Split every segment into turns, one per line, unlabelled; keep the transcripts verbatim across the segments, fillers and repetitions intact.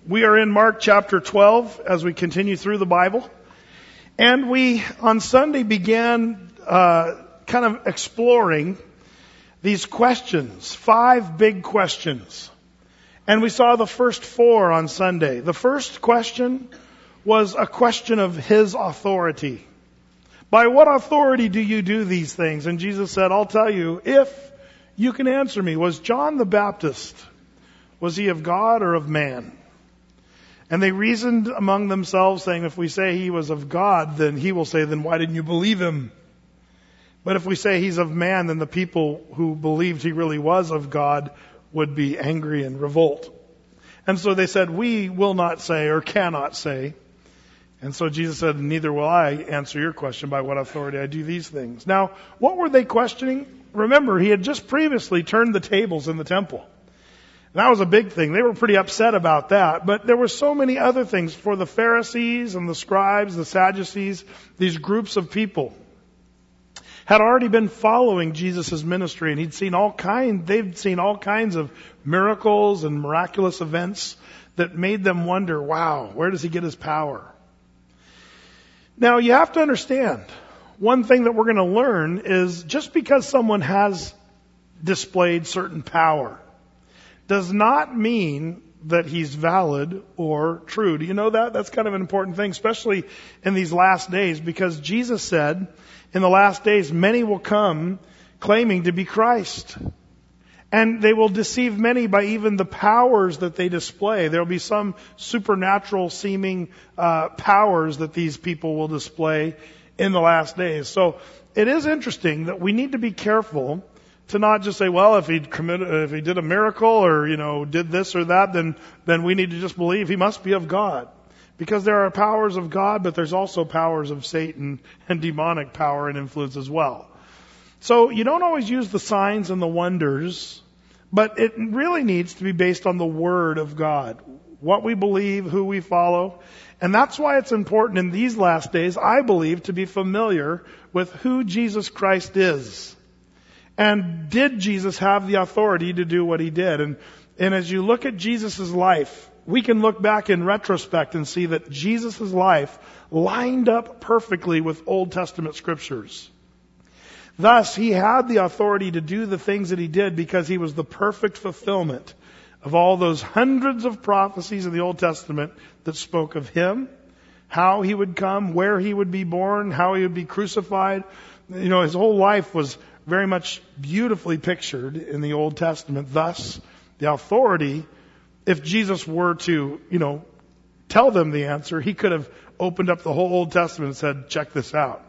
We are in Mark chapter twelve as we continue through the Bible. And we, on Sunday, began uh, kind of exploring these questions, five big questions. And we saw the first four on Sunday. The first question was a question of His authority. By what authority do you do these things? And Jesus said, I'll tell you, if you can answer me. Was John the Baptist, was he of God or of man? And they reasoned among themselves, saying, if we say he was of God, then he will say, then why didn't you believe him? But if we say he's of man, then the people who believed he really was of God would be angry and revolt. And so they said, we will not say or cannot say. And so Jesus said, neither will I answer your question by what authority I do these things. Now, what were they questioning? Remember, he had just previously turned the tables in the temple. That was a big thing. They were pretty upset about that. But there were so many other things for the Pharisees and the scribes, the Sadducees, these groups of people had already been following Jesus' ministry, and he'd seen all kind, they'd seen all kinds of miracles and miraculous events that made them wonder, wow, where does he get his power? Now, you have to understand, one thing that we're going to learn is just because someone has displayed certain power does not mean that he's valid or true. Do you know that? That's kind of an important thing, especially in these last days, because Jesus said, in the last days, many will come claiming to be Christ. And they will deceive many by even the powers that they display. There will be some supernatural seeming uh, powers that these people will display in the last days. So it is interesting that we need to be careful to not just say, well, if he committed, if he did a miracle or, you know, did this or that, then, then we need to just believe he must be of God. Because there are powers of God, but there's also powers of Satan and demonic power and influence as well. So you don't always use the signs and the wonders, but it really needs to be based on the Word of God. What we believe, who we follow. And that's why it's important in these last days, I believe, to be familiar with who Jesus Christ is. And did Jesus have the authority to do what he did? And, and as you look at Jesus' life, we can look back in retrospect and see that Jesus' life lined up perfectly with Old Testament scriptures. Thus, he had the authority to do the things that he did because he was the perfect fulfillment of all those hundreds of prophecies in the Old Testament that spoke of him, how he would come, where he would be born, how he would be crucified. You know, his whole life was very much beautifully pictured in the Old Testament. Thus, the authority, if Jesus were to, you know, tell them the answer, he could have opened up the whole Old Testament and said, check this out.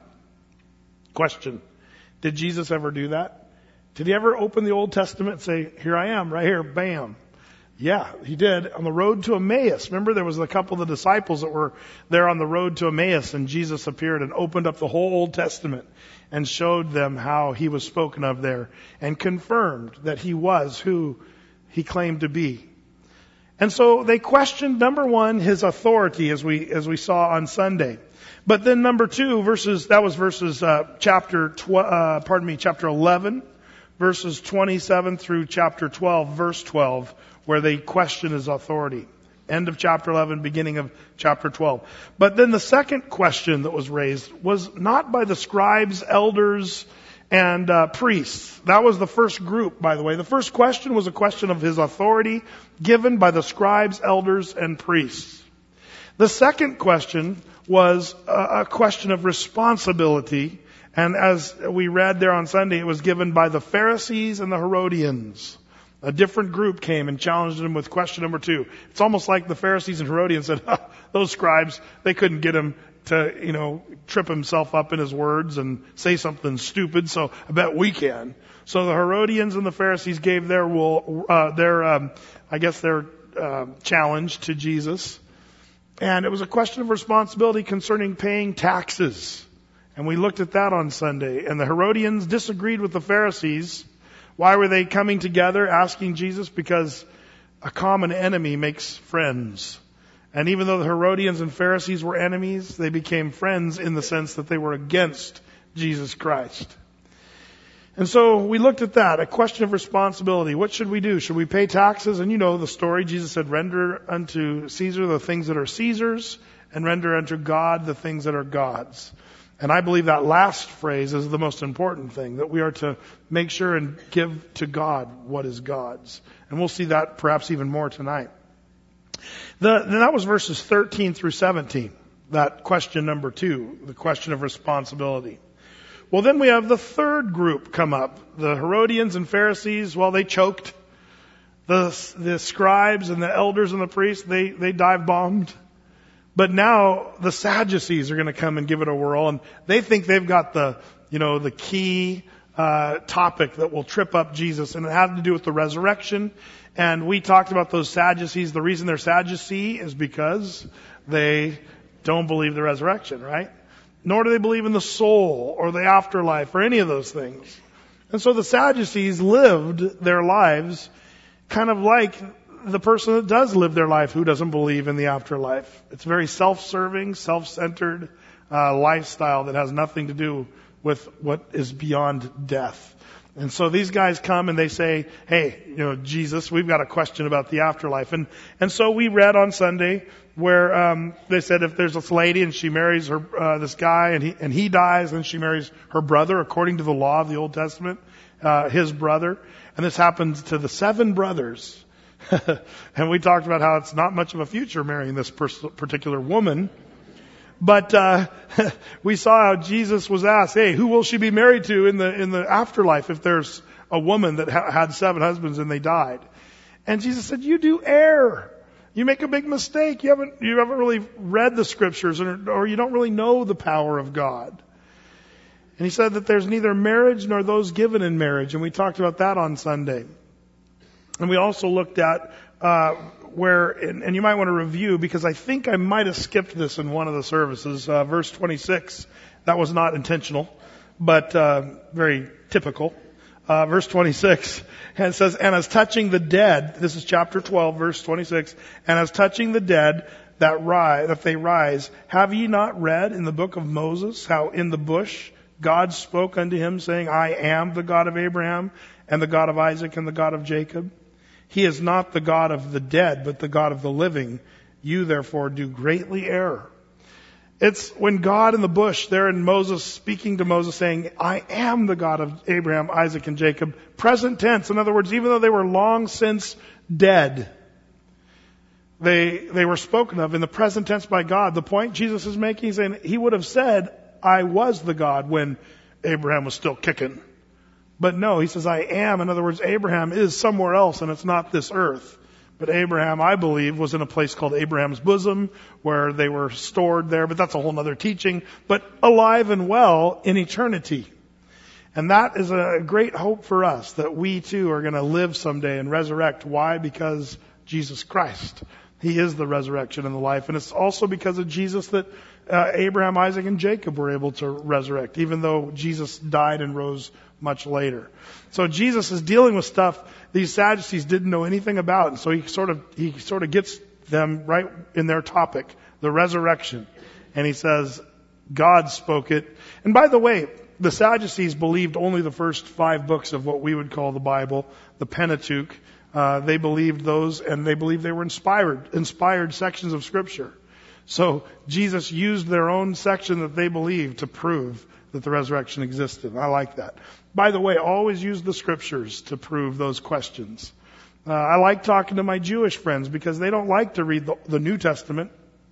Question. Did Jesus ever do that? Did he ever open the Old Testament and say, here I am, right here, bam. Yeah, he did. On the road to Emmaus. Remember, there was a couple of the disciples that were there on the road to Emmaus, and Jesus appeared and opened up the whole Old Testament and showed them how he was spoken of there and confirmed that he was who he claimed to be. And so they questioned, number one, his authority, as we as we saw on Sunday. But then number two, verses that was verses uh, chapter tw- uh, pardon me, chapter eleven, verses twenty-seven through chapter twelve, verse twelve. Where they question his authority. End of chapter eleven, beginning of chapter twelve. But then the second question that was raised was not by the scribes, elders, and uh, priests. That was the first group, by the way. The first question was a question of his authority given by the scribes, elders, and priests. The second question was a, a question of responsibility. And as we read there on Sunday, it was given by the Pharisees and the Herodians. A different group came and challenged him with question number two. It's almost like the Pharisees and Herodians said, oh, those scribes, they couldn't get him to, you know, trip himself up in his words and say something stupid, so I bet we can. So the Herodians and the Pharisees gave their rule, uh, their, um, I guess their uh, challenge to Jesus. And it was a question of responsibility concerning paying taxes. And we looked at that on Sunday. And the Herodians disagreed with the Pharisees. Why were they coming together asking Jesus? Because a common enemy makes friends. And even though the Herodians and Pharisees were enemies, they became friends in the sense that they were against Jesus Christ. And so we looked at that, a question of responsibility. What should we do? Should we pay taxes? And you know the story. Jesus said, render unto Caesar the things that are Caesar's, and render unto God the things that are God's. And I believe that last phrase is the most important thing, that we are to make sure and give to God what is God's. And we'll see that perhaps even more tonight. The, then that was verses thirteen through seventeen, that question number two, the question of responsibility. Well, then we have the third group come up. The Herodians and Pharisees, well, they choked. The, the scribes and the elders and the priests, they, they dive bombed. But now the Sadducees are going to come and give it a whirl, and they think they've got the, you know, the key uh, topic that will trip up Jesus, and it had to do with the resurrection. And we talked about those Sadducees. The reason they're Sadducee is because they don't believe the resurrection, right? Nor do they believe in the soul or the afterlife or any of those things. And so the Sadducees lived their lives kind of like the person that does live their life who doesn't believe in the afterlife. It's a very self-serving, self-centered uh, lifestyle that has nothing to do with what is beyond death. And so these guys come and they say, hey, you know, Jesus, we've got a question about the afterlife. And and so we read on Sunday where um, they said if there's this lady and she marries her uh, this guy and he and he dies, and she marries her brother according to the law of the Old Testament, uh, his brother. And this happens to the seven brothers. And we talked about how it's not much of a future marrying this pers- particular woman. But uh we saw how Jesus was asked, hey, who will she be married to in the in the afterlife if there's a woman that ha- had seven husbands and they died? And Jesus said, you do err. You make a big mistake. You haven't you haven't really read the scriptures, or, or you don't really know the power of God. And he said that there's neither marriage nor those given in marriage. And we talked about that on Sunday. And we also looked at uh where, and, and you might want to review, because I think I might have skipped this in one of the services, uh, verse twenty-six. That was not intentional, but uh very typical. Uh verse twenty-six, and it says, and as touching the dead, this is chapter twelve, verse twenty-six, and as touching the dead that rise, that they rise, have ye not read in the book of Moses how in the bush God spoke unto him, saying, I am the God of Abraham and the God of Isaac and the God of Jacob? He is not the God of the dead, but the God of the living. You therefore do greatly err. It's when God in the bush there in Moses, speaking to Moses, saying, I am the God of Abraham, Isaac, and Jacob. Present tense. In other words, even though they were long since dead, they, they were spoken of in the present tense by God. The point Jesus is making is saying he would have said, I was the God when Abraham was still kicking. But no, he says, I am. In other words, Abraham is somewhere else, and it's not this earth. But Abraham, I believe, was in a place called Abraham's bosom, where they were stored there. But that's a whole other teaching. But alive and well in eternity. And that is a great hope for us, that we too are going to live someday and resurrect. Why? Because Jesus Christ. He is the resurrection and the life. And it's also because of Jesus that uh, Abraham, Isaac, and Jacob were able to resurrect, even though Jesus died and rose much later. So Jesus is dealing with stuff these Sadducees didn't know anything about. And so he sort of, he sort of gets them right in their topic, the resurrection. And he says, God spoke it. And by the way, the Sadducees believed only the first five books of what we would call the Bible, the Pentateuch. Uh, they believed those, and they believed they were inspired, inspired sections of Scripture. So Jesus used their own section that they believed to prove that the resurrection existed. I like that. By the way, always use the Scriptures to prove those questions. Uh, I like talking to my Jewish friends because they don't like to read the, the New Testament.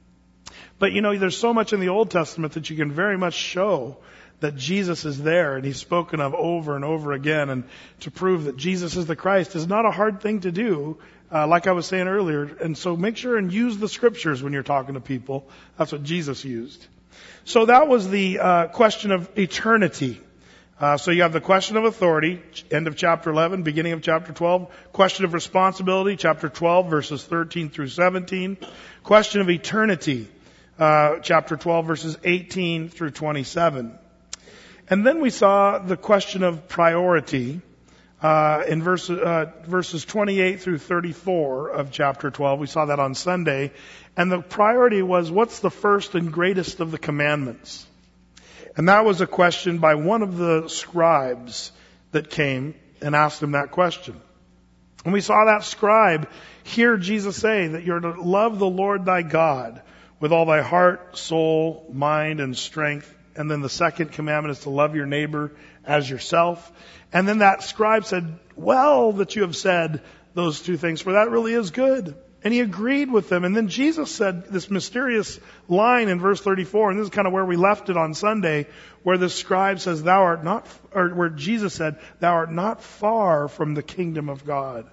But you know, there's so much in the Old Testament that you can very much show that Jesus is there and he's spoken of over and over again. And to prove that Jesus is the Christ is not a hard thing to do, uh, like I was saying earlier. And so make sure and use the Scriptures when you're talking to people. That's what Jesus used. So that was the uh, question of eternity. Uh, so you have the question of authority, end of chapter eleven, beginning of chapter twelve. Question of responsibility, chapter twelve, verses thirteen through seventeen. Question of eternity, uh, chapter twelve, verses eighteen through twenty-seven. And then we saw the question of priority uh, in verse, uh, verses twenty-eight through thirty-four of chapter twelve. We saw that on Sunday. And the priority was, what's the first and greatest of the commandments? And that was a question by one of the scribes that came and asked him that question. And we saw that scribe hear Jesus say that you're to love the Lord thy God with all thy heart, soul, mind, and strength. And then the second commandment is to love your neighbor as yourself. And then that scribe said, well, that you have said those two things, for that really is good. And he agreed with them. And then Jesus said this mysterious line in verse thirty-four, and this is kind of where we left it on Sunday, where the scribe says, thou art not, or where Jesus said, thou art not far from the kingdom of God.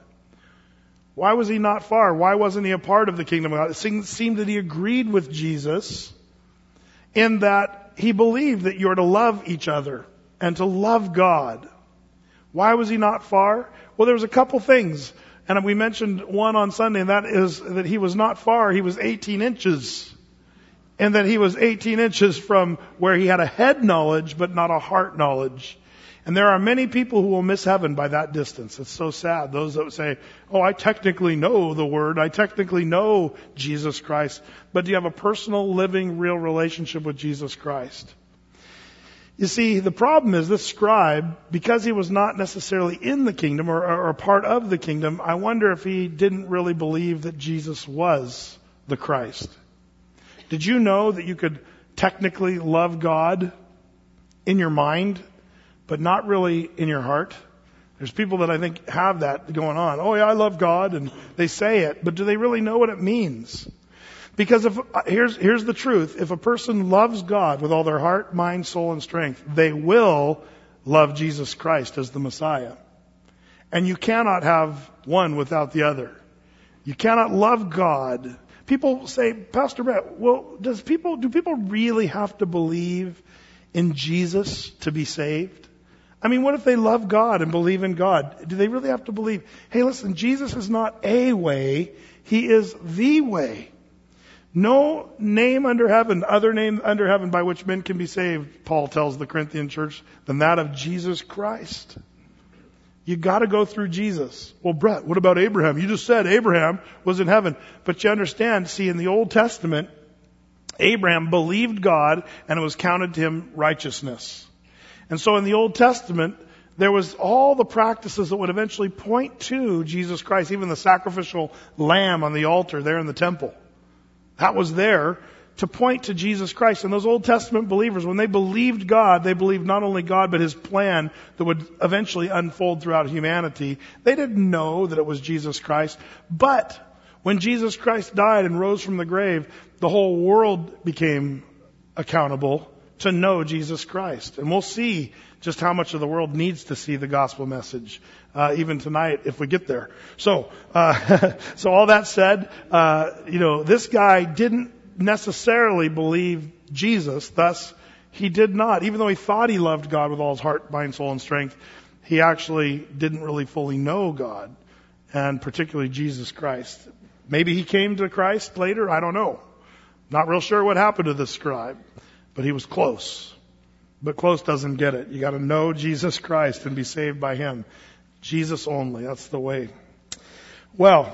Why was he not far? Why wasn't he a part of the kingdom of God? It seemed that he agreed with Jesus in that he believed that you are to love each other and to love God. Why was he not far? Well, there was a couple things. And we mentioned one on Sunday, and that is that he was not far. He was eighteen inches. And that he was eighteen inches from where he had a head knowledge, but not a heart knowledge. And there are many people who will miss heaven by that distance. It's so sad. Those that say, oh, I technically know the Word. I technically know Jesus Christ. But do you have a personal, living, real relationship with Jesus Christ? You see, the problem is this scribe, because he was not necessarily in the kingdom or, or a part of the kingdom, I wonder if he didn't really believe that Jesus was the Christ. Did you know that you could technically love God in your mind, but not really in your heart? There's people that I think have that going on. Oh yeah, I love God, and they say it, but do they really know what it means? Because if, here's, here's the truth. If a person loves God with all their heart, mind, soul, and strength, they will love Jesus Christ as the Messiah. And you cannot have one without the other. You cannot love God. People say, Pastor Brett, well, does people, do people really have to believe in Jesus to be saved? I mean, what if they love God and believe in God? Do they really have to believe? Hey, listen, Jesus is not a way. He is the way. No name under heaven, other name under heaven by which men can be saved, Paul tells the Corinthian church, than that of Jesus Christ. You got to go through Jesus. Well, Brett, what about Abraham? You just said Abraham was in heaven. But you understand, see, in the Old Testament, Abraham believed God and it was counted to him righteousness. And so in the Old Testament, there was all the practices that would eventually point to Jesus Christ, even the sacrificial lamb on the altar there in the temple. That was there to point to Jesus Christ. And those Old Testament believers, when they believed God, they believed not only God, but His plan that would eventually unfold throughout humanity. They didn't know that it was Jesus Christ. But when Jesus Christ died and rose from the grave, the whole world became accountable to know Jesus Christ. And we'll see just how much of the world needs to see the gospel message, uh, even tonight if we get there. So, uh, so all that said, uh, you know, this guy didn't necessarily believe Jesus. Thus, he did not, even though he thought he loved God with all his heart, mind, soul, and strength, he actually didn't really fully know God, and particularly Jesus Christ. Maybe he came to Christ later. I don't know. Not real sure what happened to this scribe, but he was close. But close doesn't get it. You got to know Jesus Christ and be saved by Him. Jesus only. That's the way. Well,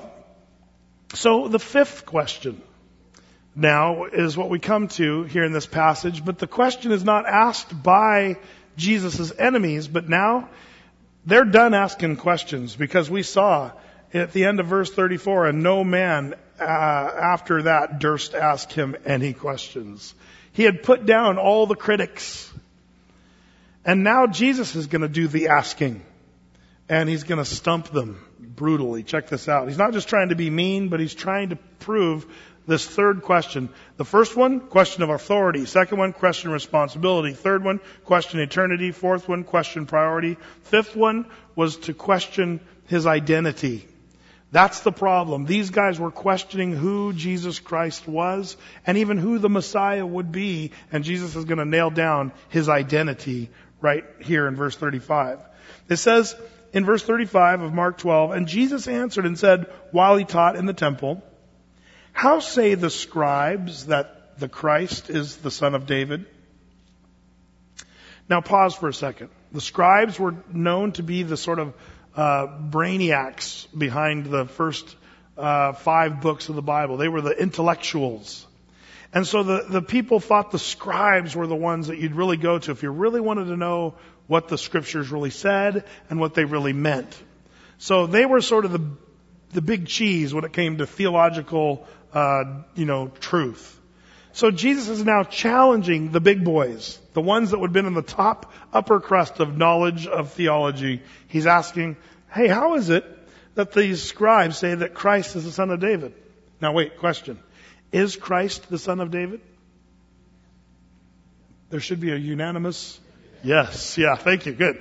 so the fifth question now is what we come to here in this passage. But the question is not asked by Jesus' enemies, but now they're done asking questions, because we saw at the end of verse thirty-four, and no man uh, after that durst ask him any questions. He had put down all the critics. And now Jesus is going to do the asking. And He's going to stump them brutally. Check this out. He's not just trying to be mean, but He's trying to prove this third question. The first one, question of authority. Second one, question of responsibility. Third one, question eternity. Fourth one, question priority. Fifth one was to question His identity. That's the problem. These guys were questioning who Jesus Christ was and even who the Messiah would be. And Jesus is going to nail down His identity right here in verse thirty-five. It says in verse thirty-five of Mark twelve, and Jesus answered and said, while He taught in the temple, how say the scribes that the Christ is the son of David? Now pause for a second. The scribes were known to be the sort of uh, brainiacs behind the first uh, five books of the Bible. They were the intellectuals. And so the, the people thought the scribes were the ones that you'd really go to. If you really wanted to know what the scriptures really said and what they really meant. So they were sort of the the big cheese when it came to theological, uh, you know, truth. So Jesus is now challenging the big boys, the ones that would have been in the top upper crust of knowledge of theology. He's asking, hey, how is it that these scribes say that Christ is the son of David? Now wait, question. Is Christ the son of David? There should be a unanimous yes. Yeah, thank you. Good.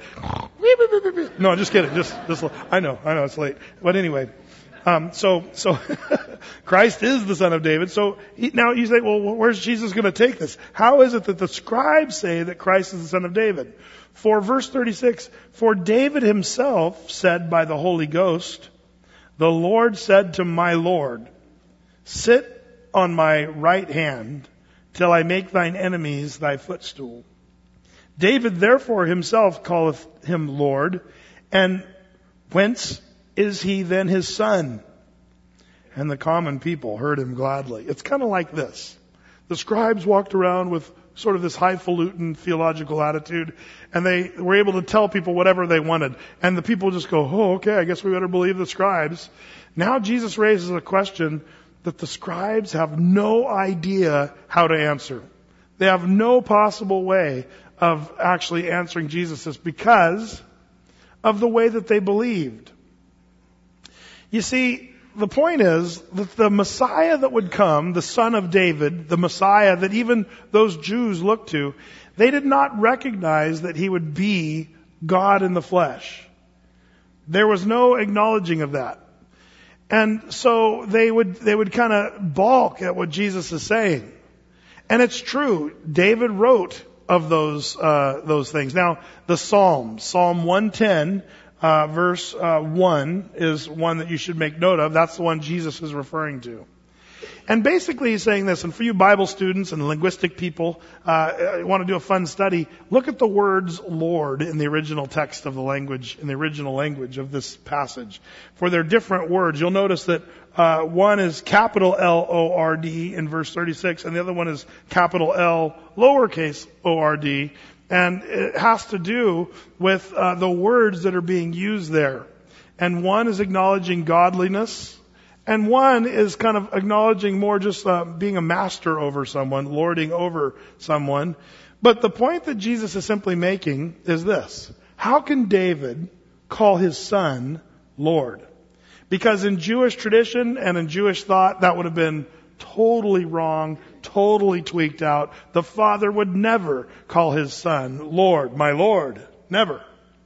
No, just kidding. Just, just, I know, I know it's late. But anyway, um, so, so, Christ is the son of David. So he, now you say, well, where's Jesus going to take this? How is it that the scribes say that Christ is the son of David? For verse thirty-six, for David himself said by the Holy Ghost, the Lord said to my Lord, sit on my right hand till I make thine enemies thy footstool. David therefore himself calleth him Lord, and whence is he then his son? And the common people heard him gladly. It's kind of like this. The scribes walked around with sort of this highfalutin theological attitude, and they were able to tell people whatever they wanted. And the people just go, oh, okay, I guess we better believe the scribes. Now Jesus raises a question that the scribes have no idea how to answer. They have no possible way of actually answering Jesus because of the way that they believed. You see, the point is that the Messiah that would come, the son of David, the Messiah that even those Jews looked to, they did not recognize that he would be God in the flesh. There was no acknowledging of that. And so they would, they would kind of balk at what Jesus is saying. And it's true. David wrote of those, uh, those things. Now, the Psalms, Psalm one ten, Uh, verse uh, one is one that you should make note of. That's the one Jesus is referring to. And basically he's saying this, and for you Bible students and linguistic people, uh, want to do a fun study, look at the words Lord in the original text of the language, in the original language of this passage. For they're different words. You'll notice that uh, one is capital L O R D in verse thirty-six, and the other one is capital L lowercase O R D. And it has to do with uh, the words that are being used there. And one is acknowledging godliness, and one is kind of acknowledging more just uh, being a master over someone, lording over someone. But the point that Jesus is simply making is this. How can David call his son Lord? Because in Jewish tradition and in Jewish thought, that would have been totally wrong, totally tweaked out. The father would never call his son Lord, my Lord. Never.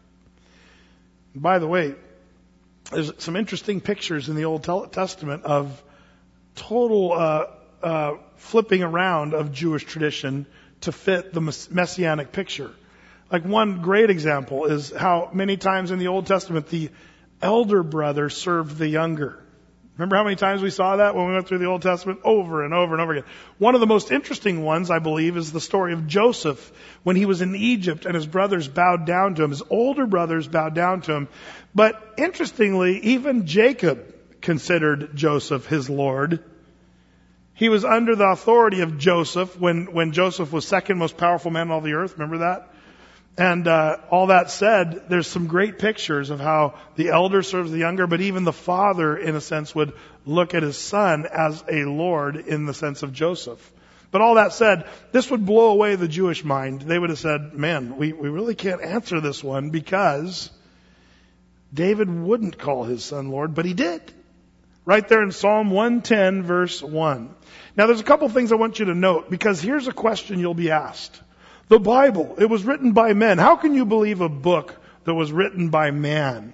By the way, there's some interesting pictures in the Old Testament of total uh, uh, flipping around of Jewish tradition to fit the messianic picture. Like one great example is how many times in the Old Testament the elder brother served the younger. Remember how many times we saw that when we went through the Old Testament? Over and over and over again. One of the most interesting ones, I believe, is the story of Joseph when he was in Egypt and his brothers bowed down to him. His older brothers bowed down to him. But interestingly, even Jacob considered Joseph his Lord. He was under the authority of Joseph when, when Joseph was second most powerful man on all the earth. Remember that? And uh, all that said, there's some great pictures of how the elder serves the younger, but even the father, in a sense, would look at his son as a lord in the sense of Joseph. But all that said, this would blow away the Jewish mind. They would have said, man, we, we really can't answer this one because David wouldn't call his son Lord, but he did. Right there in Psalm one ten, verse one. Now there's a couple things I want you to note, because here's a question you'll be asked. The Bible, it was written by men. How can you believe a book that was written by man?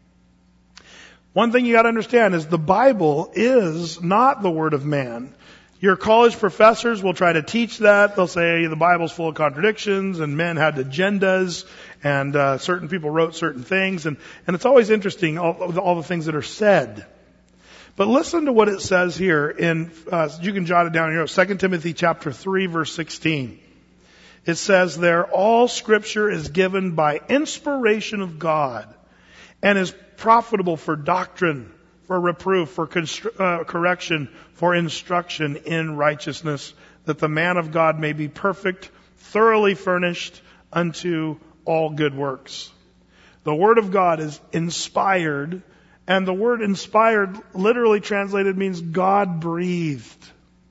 One thing you got to understand is the Bible is not the word of man. Your college professors will try to teach that. They'll say the Bible's full of contradictions and men had agendas and uh, certain people wrote certain things. And, and it's always interesting, all, all the things that are said. But listen to what it says here in, uh, you can jot it down here, Second Timothy chapter three, verse sixteen. It says there, all scripture is given by inspiration of God and is profitable for doctrine, for reproof, for constr- uh, correction, for instruction in righteousness, that the man of God may be perfect, thoroughly furnished unto all good works. The Word of God is inspired, and the word inspired literally translated means God breathed.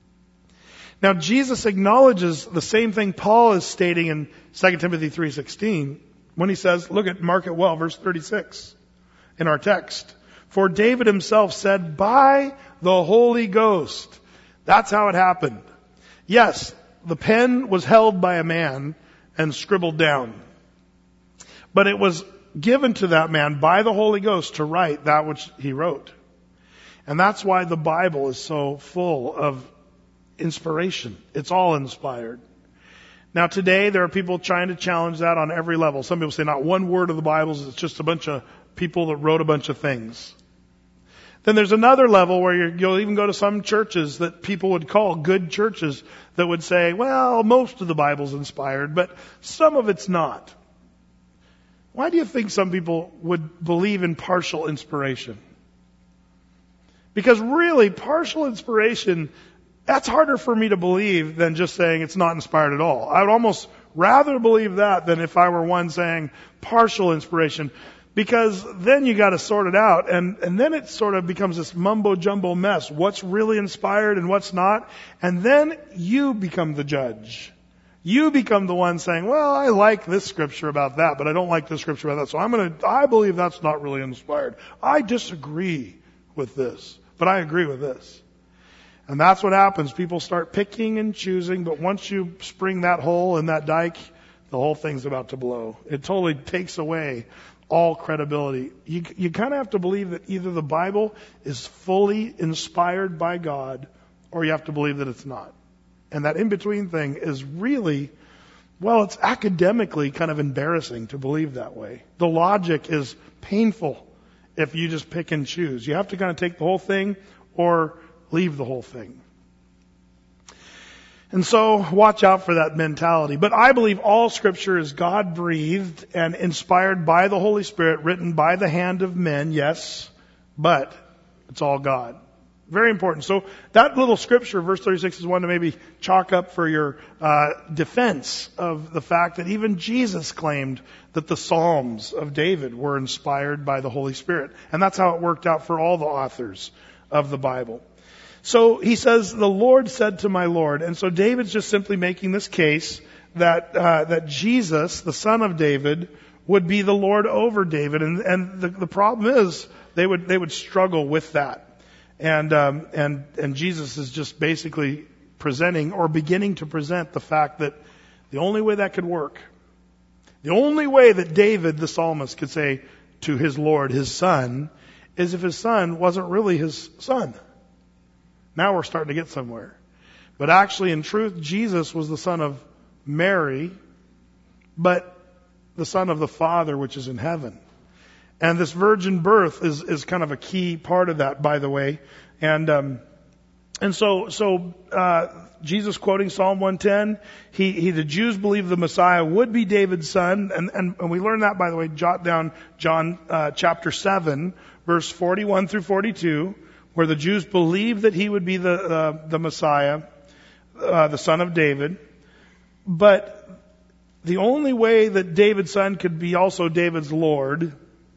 Now Jesus acknowledges the same thing Paul is stating in Second Timothy three sixteen when he says, look at, mark it well, verse thirty-six in our text. For David himself said, by the Holy Ghost. That's how it happened. Yes, the pen was held by a man and scribbled down. But it was given to that man by the Holy Ghost to write that which he wrote. And that's why the Bible is so full of inspiration. It's all inspired. Now today there are people trying to challenge that on every level. Some people say not one word of the Bible, it's just a bunch of people that wrote a bunch of things. Then there's another level where you're, you'll even go to some churches that people would call good churches that would say, well, most of the Bible's inspired, but some of it's not. Why do you think some people would believe in partial inspiration? Because really, partial inspiration, that's harder for me to believe than just saying it's not inspired at all. I would almost rather believe that than if I were one saying partial inspiration. Because then you got to sort it out, and, and then it sort of becomes this mumbo-jumbo mess. What's really inspired and what's not? And then you become the judge. You become the one saying, well, I like this scripture about that, but I don't like this scripture about that. So I'm going to, I believe that's not really inspired. I disagree with this, but I agree with this. And that's what happens. People start picking and choosing, but once you spring that hole in that dike, the whole thing's about to blow. It totally takes away all credibility. You, you kind of have to believe that either the Bible is fully inspired by God, or you have to believe that it's not. And that in-between thing is really, well, it's academically kind of embarrassing to believe that way. The logic is painful if you just pick and choose. You have to kind of take the whole thing or leave the whole thing. And so watch out for that mentality. But I believe all Scripture is God-breathed and inspired by the Holy Spirit, written by the hand of men, yes, but it's all God. Very important. So that little scripture, verse thirty-six, is one to maybe chalk up for your uh, defense of the fact that even Jesus claimed that the Psalms of David were inspired by the Holy Spirit. And that's how it worked out for all the authors of the Bible. So he says, the Lord said to my Lord. And so David's just simply making this case that uh, that Jesus, the son of David, would be the Lord over David. And and the, the problem is they would they would struggle with that. And um, and and Jesus is just basically presenting or beginning to present the fact that the only way that could work, the only way that David, the psalmist, could say to his Lord, his son, is if his son wasn't really his son. Now we're starting to get somewhere. But actually, in truth, Jesus was the son of Mary, but the son of the Father, which is in heaven. And this virgin birth is, is kind of a key part of that, by the way. And um, and so so uh, Jesus quoting Psalm one ten, he, he the Jews believed the Messiah would be David's son, and and, and we learn that, by the way. Jot down John uh, chapter seven, verse forty-one through forty-two. Where the Jews believed that he would be the uh, the Messiah, uh, the son of David. But the only way that David's son could be also David's Lord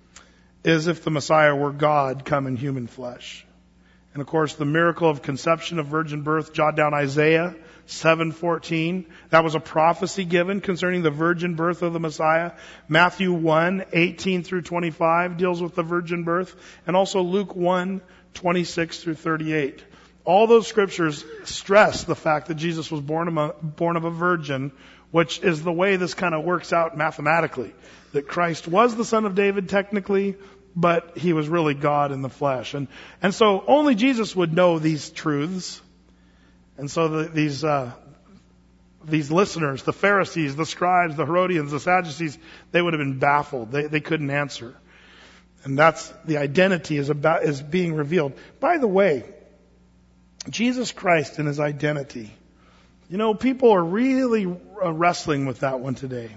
is if the Messiah were God come in human flesh. And of course, the miracle of conception of virgin birth, jot down Isaiah seven fourteen. That was a prophecy given concerning the virgin birth of the Messiah. Matthew one eighteen through twenty-five deals with the virgin birth. And also Luke one twenty-six through thirty-eight. All those scriptures stress the fact that Jesus was born of a, born of a virgin, which is the way this kind of works out mathematically. That Christ was the son of David technically, but he was really God in the flesh. And and so only Jesus would know these truths. And so the, these uh, these listeners, the Pharisees, the scribes, the Herodians, the Sadducees, they would have been baffled. They they couldn't answer. And that's the identity is about is being revealed. By the way, Jesus Christ and his identity. You know, people are really wrestling with that one today.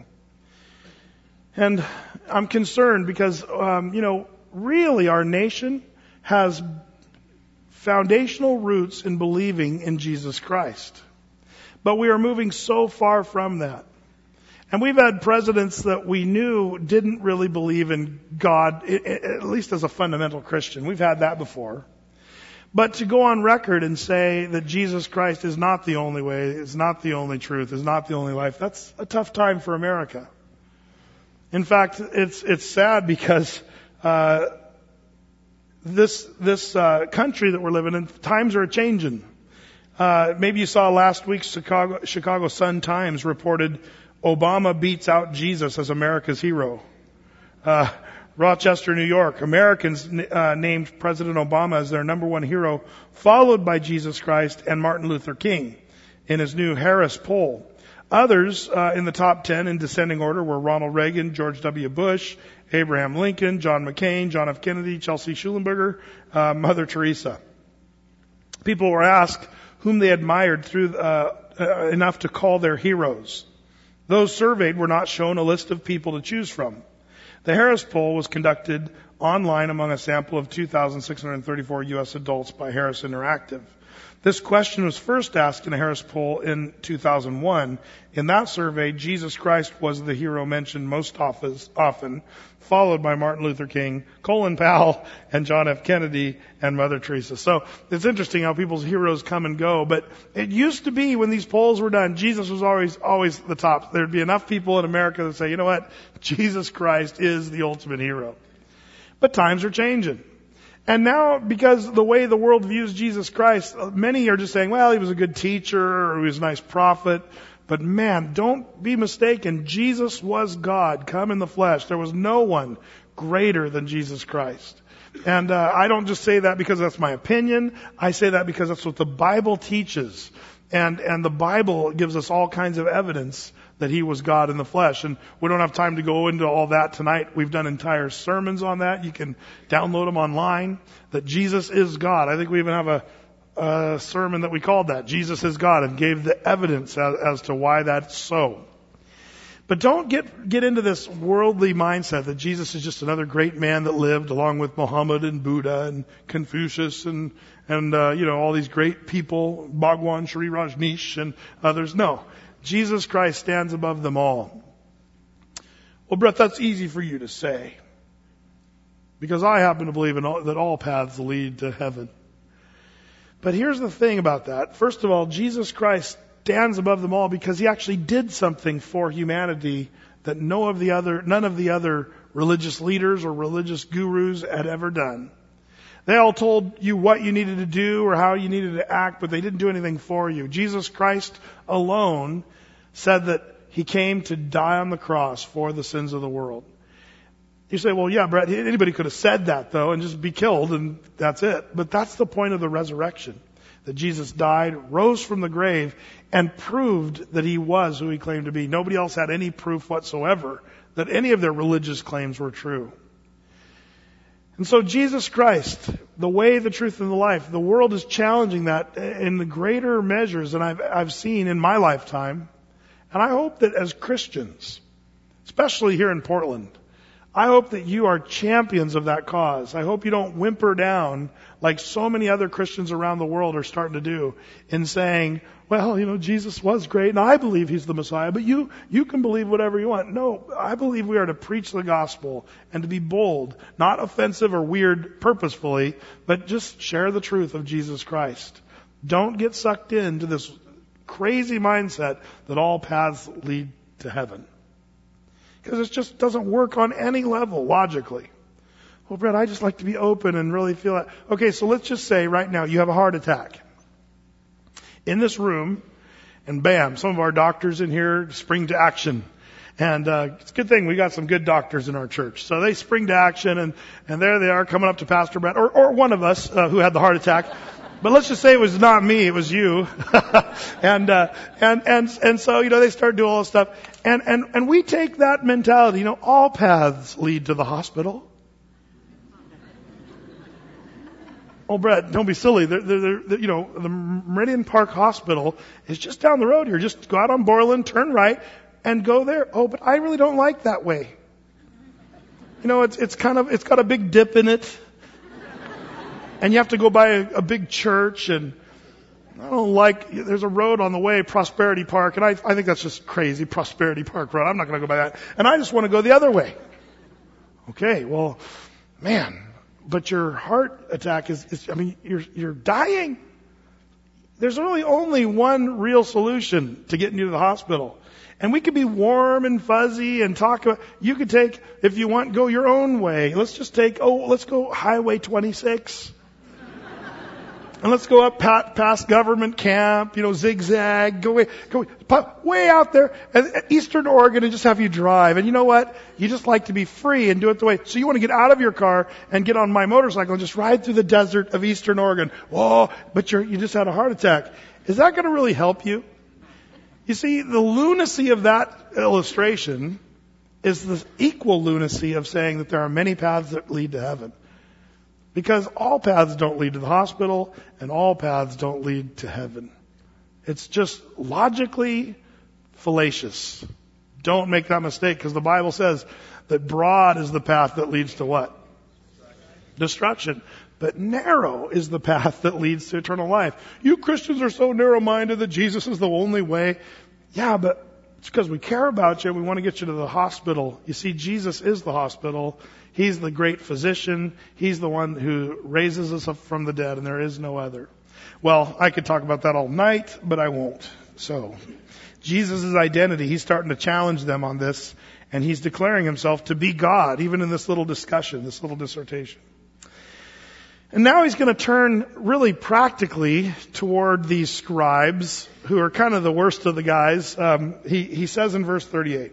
And I'm concerned because, um, you know, really our nation has foundational roots in believing in Jesus Christ. But we are moving so far from that. And we've had presidents that we knew didn't really believe in God, at least as a fundamental Christian. We've had that before. But to go on record and say that Jesus Christ is not the only way, is not the only truth, is not the only life, that's a tough time for America. In fact, it's it's sad because uh, this this uh, country that we're living in, times are changing. Uh, maybe you saw last week's Chicago, Chicago Sun-Times reported Obama beats out Jesus as America's hero. Uh, Rochester, New York, Americans uh, named President Obama as their number one hero, followed by Jesus Christ and Martin Luther King in his new Harris poll. Others uh, in the top ten in descending order were Ronald Reagan, George W. Bush, Abraham Lincoln, John McCain, John F. Kennedy, Chelsea Schulenberger, uh, Mother Teresa. People were asked whom they admired through uh, uh, enough to call their heroes. Those surveyed were not shown a list of people to choose from. The Harris poll was conducted online among a sample of two thousand six hundred thirty-four U S adults by Harris Interactive. This question was first asked in a Harris poll in two thousand one. In that survey, Jesus Christ was the hero mentioned most often, followed by Martin Luther King, Colin Powell, and John F. Kennedy, and Mother Teresa. So it's interesting how people's heroes come and go. But it used to be when these polls were done, Jesus was always always the top. There'd be enough people in America that say, you know what, Jesus Christ is the ultimate hero. But times are changing. And now, because the way the world views Jesus Christ, many are just saying, well, he was a good teacher, or he was a nice prophet. But man, don't be mistaken. Jesus was God, come in the flesh. There was no one greater than Jesus Christ. And uh, I don't just say that because that's my opinion. I say that because that's what the Bible teaches. And and the Bible gives us all kinds of evidence that he was God in the flesh. And we don't have time to go into all that tonight. We've done entire sermons on that. You can download them online. That Jesus is God. I think we even have a, a sermon that we called that, Jesus is God, and gave the evidence as, as to why that's so. But don't get get into this worldly mindset that Jesus is just another great man that lived along with Muhammad and Buddha and Confucius and and uh, you know all these great people, Bhagwan Sri Rajneesh and others. No, Jesus Christ stands above them all. Well, Brett, that's easy for you to say, because I happen to believe in all, that all paths lead to heaven. But here's the thing about that. First of all, Jesus Christ stands above them all because he actually did something for humanity that no of the other, none of the other religious leaders or religious gurus had ever done. They all told you what you needed to do or how you needed to act, but they didn't do anything for you. Jesus Christ alone said that he came to die on the cross for the sins of the world. You say, well, yeah, Brett, anybody could have said that, though, and just be killed, and that's it. But that's the point of the resurrection, that Jesus died, rose from the grave, and proved that he was who he claimed to be. Nobody else had any proof whatsoever that any of their religious claims were true. And so Jesus Christ, the way, the truth, and the life, the world is challenging that in the greater measures than I've, I've seen in my lifetime. And I hope that as Christians, especially here in Portland, I hope that you are champions of that cause. I hope you don't whimper down like so many other Christians around the world are starting to do in saying, well, you know, Jesus was great and I believe he's the Messiah, but you, you can believe whatever you want. No, I believe we are to preach the gospel and to be bold, not offensive or weird purposefully, but just share the truth of Jesus Christ. Don't get sucked into this crazy mindset that all paths lead to heaven. Because it just doesn't work on any level, logically. Well, Brett, I just like to be open and really feel that. Okay, so let's just say right now you have a heart attack. In this room, and bam, some of our doctors in here spring to action. And uh, it's a good thing we got some good doctors in our church. So they spring to action, and, and there they are coming up to Pastor Brett, or, or one of us uh, who had the heart attack. But let's just say it was not me, it was you. and, uh, and, and, and so, you know, they start doing all this stuff. And, and, and we take that mentality, you know, all paths lead to the hospital. Oh, Brett, don't be silly. They're, they're, they're, you know, the Meridian Park Hospital is just down the road here. Just go out on Borland, turn right, and go there. Oh, but I really don't like that way. You know, it's, it's kind of, it's got a big dip in it. And you have to go by a, a big church, and I don't like, there's a road on the way, Prosperity Park, and I, I think that's just crazy, Prosperity Park Road. I'm not going to go by that. And I just want to go the other way. Okay, well, man, but your heart attack is, is I mean, you're, you're dying. There's really only one real solution to getting you to the hospital. And we could be warm and fuzzy and talk about, you could take, if you want, go your own way. Let's just take, oh, let's go Highway twenty-six. And let's go up past government camp, you know, zigzag, go way, go way out there, Eastern Oregon, and just have you drive. And you know what? You just like to be free and do it the way. So you want to get out of your car and get on my motorcycle and just ride through the desert of Eastern Oregon. Whoa, but you're, you just had a heart attack. Is that going to really help you? You see, the lunacy of that illustration is the equal lunacy of saying that there are many paths that lead to heaven. Because all paths don't lead to the hospital, and all paths don't lead to heaven. It's just logically fallacious. Don't make that mistake, because the Bible says that broad is the path that leads to what? Destruction. But narrow is the path that leads to eternal life. You Christians are so narrow-minded that Jesus is the only way. Yeah, but it's because we care about you and we want to get you to the hospital. You see, Jesus is the hospital. He's the great physician. He's the one who raises us up from the dead, and there is no other. Well, I could talk about that all night, but I won't. So, Jesus' identity, he's starting to challenge them on this, and he's declaring himself to be God, even in this little discussion, this little dissertation. And now he's going to turn really practically toward these scribes, who are kind of the worst of the guys. Um, he, he says in verse thirty-eight,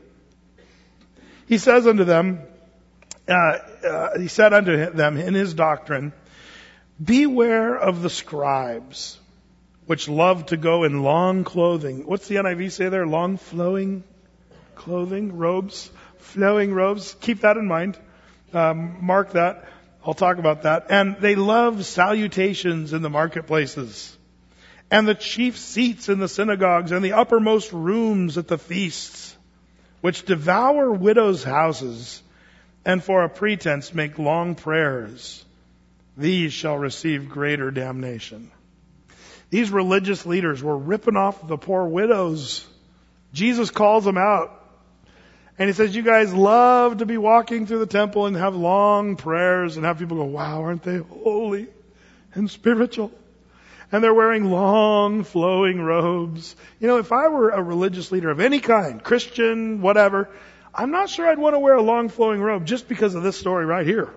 he says unto them, uh, uh, he said unto them in his doctrine, beware of the scribes, which love to go in long clothing. What's the N I V say there? Long flowing clothing, robes, flowing robes. Keep that in mind. Um, mark that. I'll talk about that. And they love salutations in the marketplaces, and the chief seats in the synagogues, and the uppermost rooms at the feasts, which devour widows' houses, and for a pretense make long prayers. These shall receive greater damnation. These religious leaders were ripping off the poor widows. Jesus calls them out. And he says, you guys love to be walking through the temple and have long prayers and have people go, wow, aren't they holy and spiritual? And they're wearing long flowing robes. You know, if I were a religious leader of any kind, Christian, whatever, I'm not sure I'd want to wear a long flowing robe just because of this story right here.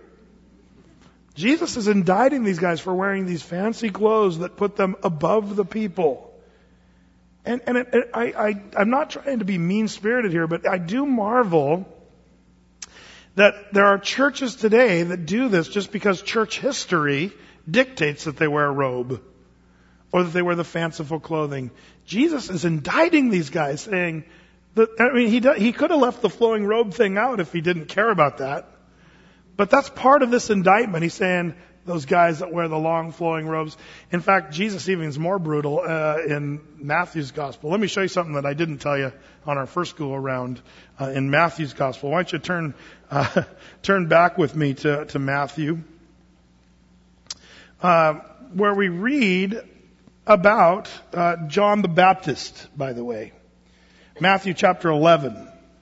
Jesus is indicting these guys for wearing these fancy clothes that put them above the people. And, and it, it, I, I, I'm not trying to be mean-spirited here, but I do marvel that there are churches today that do this just because church history dictates that they wear a robe or that they wear the fanciful clothing. Jesus is indicting these guys, saying that, I mean, he, he could have left the flowing robe thing out if he didn't care about that. But that's part of this indictment. He's saying those guys that wear the long flowing robes. In fact, Jesus even is more brutal uh, in Matthew's gospel. Let me show you something that I didn't tell you on our first go around uh, in Matthew's gospel. Why don't you turn uh, turn back with me to, to Matthew, uh, where we read about uh, John the Baptist, by the way. Matthew chapter eleven.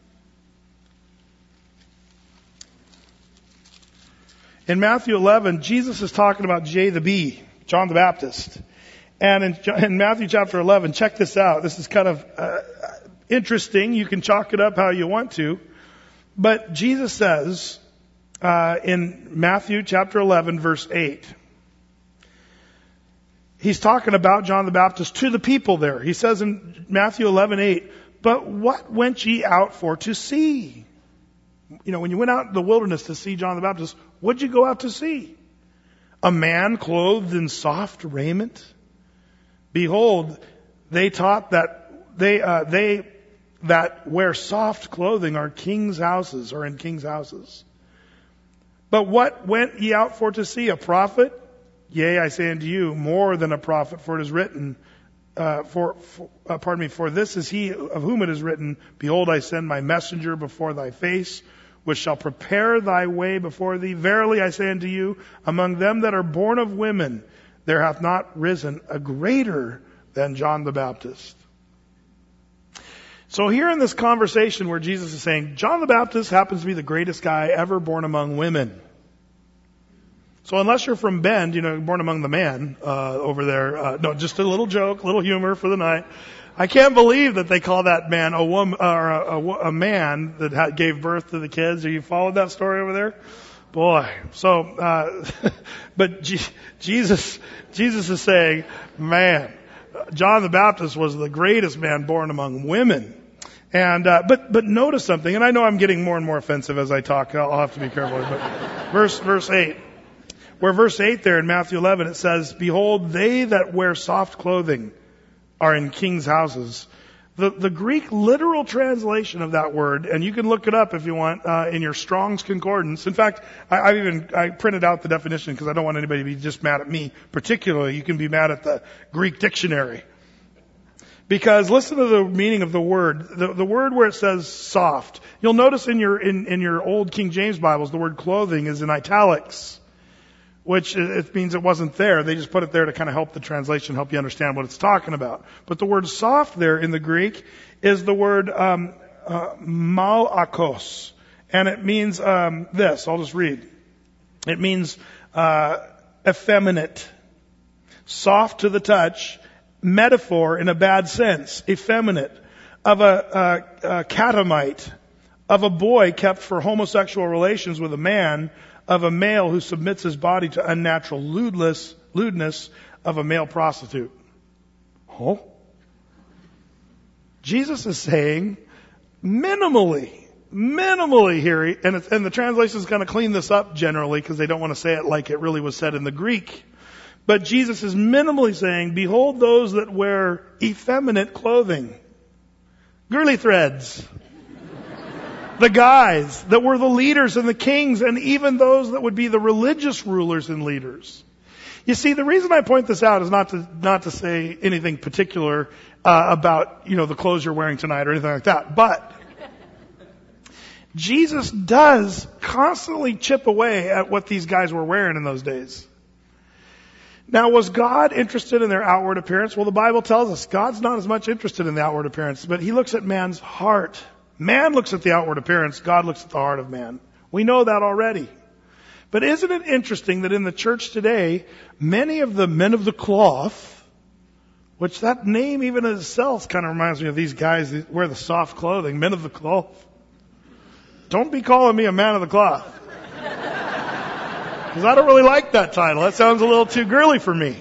In Matthew eleven, Jesus is talking about J the Bee, John the Baptist. And in, in Matthew chapter eleven, check this out. This is kind of uh, interesting. You can chalk it up how you want to. But Jesus says uh, in Matthew chapter eleven, verse eight, he's talking about John the Baptist to the people there. He says in Matthew eleven, eight, but what went ye out for to see? You know, when you went out in the wilderness to see John the Baptist, what'd you go out to see? A man clothed in soft raiment? Behold, they taught that they uh, they that wear soft clothing are kings' houses, or in kings' houses. But what went ye out for to see? A prophet? Yea, I say unto you, more than a prophet, for it is written, uh, for, for uh, pardon me, for this is he of whom it is written, behold, I send my messenger before thy face, which shall prepare thy way before thee. Verily I say unto you, among them that are born of women, there hath not risen a greater than John the Baptist. So here in this conversation where Jesus is saying, John the Baptist happens to be the greatest guy ever born among women. So unless you're from Bend, you know, born among the man, uh, over there, uh, no, just a little joke, little humor for the night. I can't believe that they call that man a woman, or a, a, a man that had, gave birth to the kids. Are you followed that story over there? Boy. So, uh, but G- Jesus, Jesus is saying, man, John the Baptist was the greatest man born among women. And, uh, but, but notice something, and I know I'm getting more and more offensive as I talk. I'll, I'll have to be careful. But verse, verse eight, where verse eight there in Matthew eleven, it says, behold, they that wear soft clothing are in king's houses. The, the Greek literal translation of that word, and you can look it up if you want, uh, in your Strong's Concordance. In fact, I, I've even, I printed out the definition because I don't want anybody to be just mad at me particularly. You can be mad at the Greek dictionary. Because listen to the meaning of the word. The, the word where it says soft. You'll notice in your, in, in your old King James Bibles, the word clothing is in italics, which it means it wasn't there. They just put it there to kind of help the translation, help you understand what it's talking about. But the word soft there in the Greek is the word um, uh, malakos. And it means um, this. I'll just read. It means uh, effeminate, soft to the touch, metaphor in a bad sense, effeminate, of a, a, a catamite, of a boy kept for homosexual relations with a man, of a male who submits his body to unnatural lewdness, lewdness of a male prostitute. Oh? Jesus is saying minimally, minimally here, and, it's, and the translation is going to clean this up generally because they don't want to say it like it really was said in the Greek. But Jesus is minimally saying, behold those that wear effeminate clothing. Girly threads. The guys that were the leaders and the kings and even those that would be the religious rulers and leaders. You see, the reason I point this out is not to, not to say anything particular, uh, about, you know, the clothes you're wearing tonight or anything like that. But Jesus does constantly chip away at what these guys were wearing in those days. Now, was God interested in their outward appearance? Well, the Bible tells us God's not as much interested in the outward appearance, but He looks at man's heart. Man looks at the outward appearance. God looks at the heart of man. We know that already. But isn't it interesting that in the church today, many of the men of the cloth, which that name even in itself kind of reminds me of these guys that wear the soft clothing, men of the cloth. Don't be calling me a man of the cloth. Because I don't really like that title. That sounds a little too girly for me.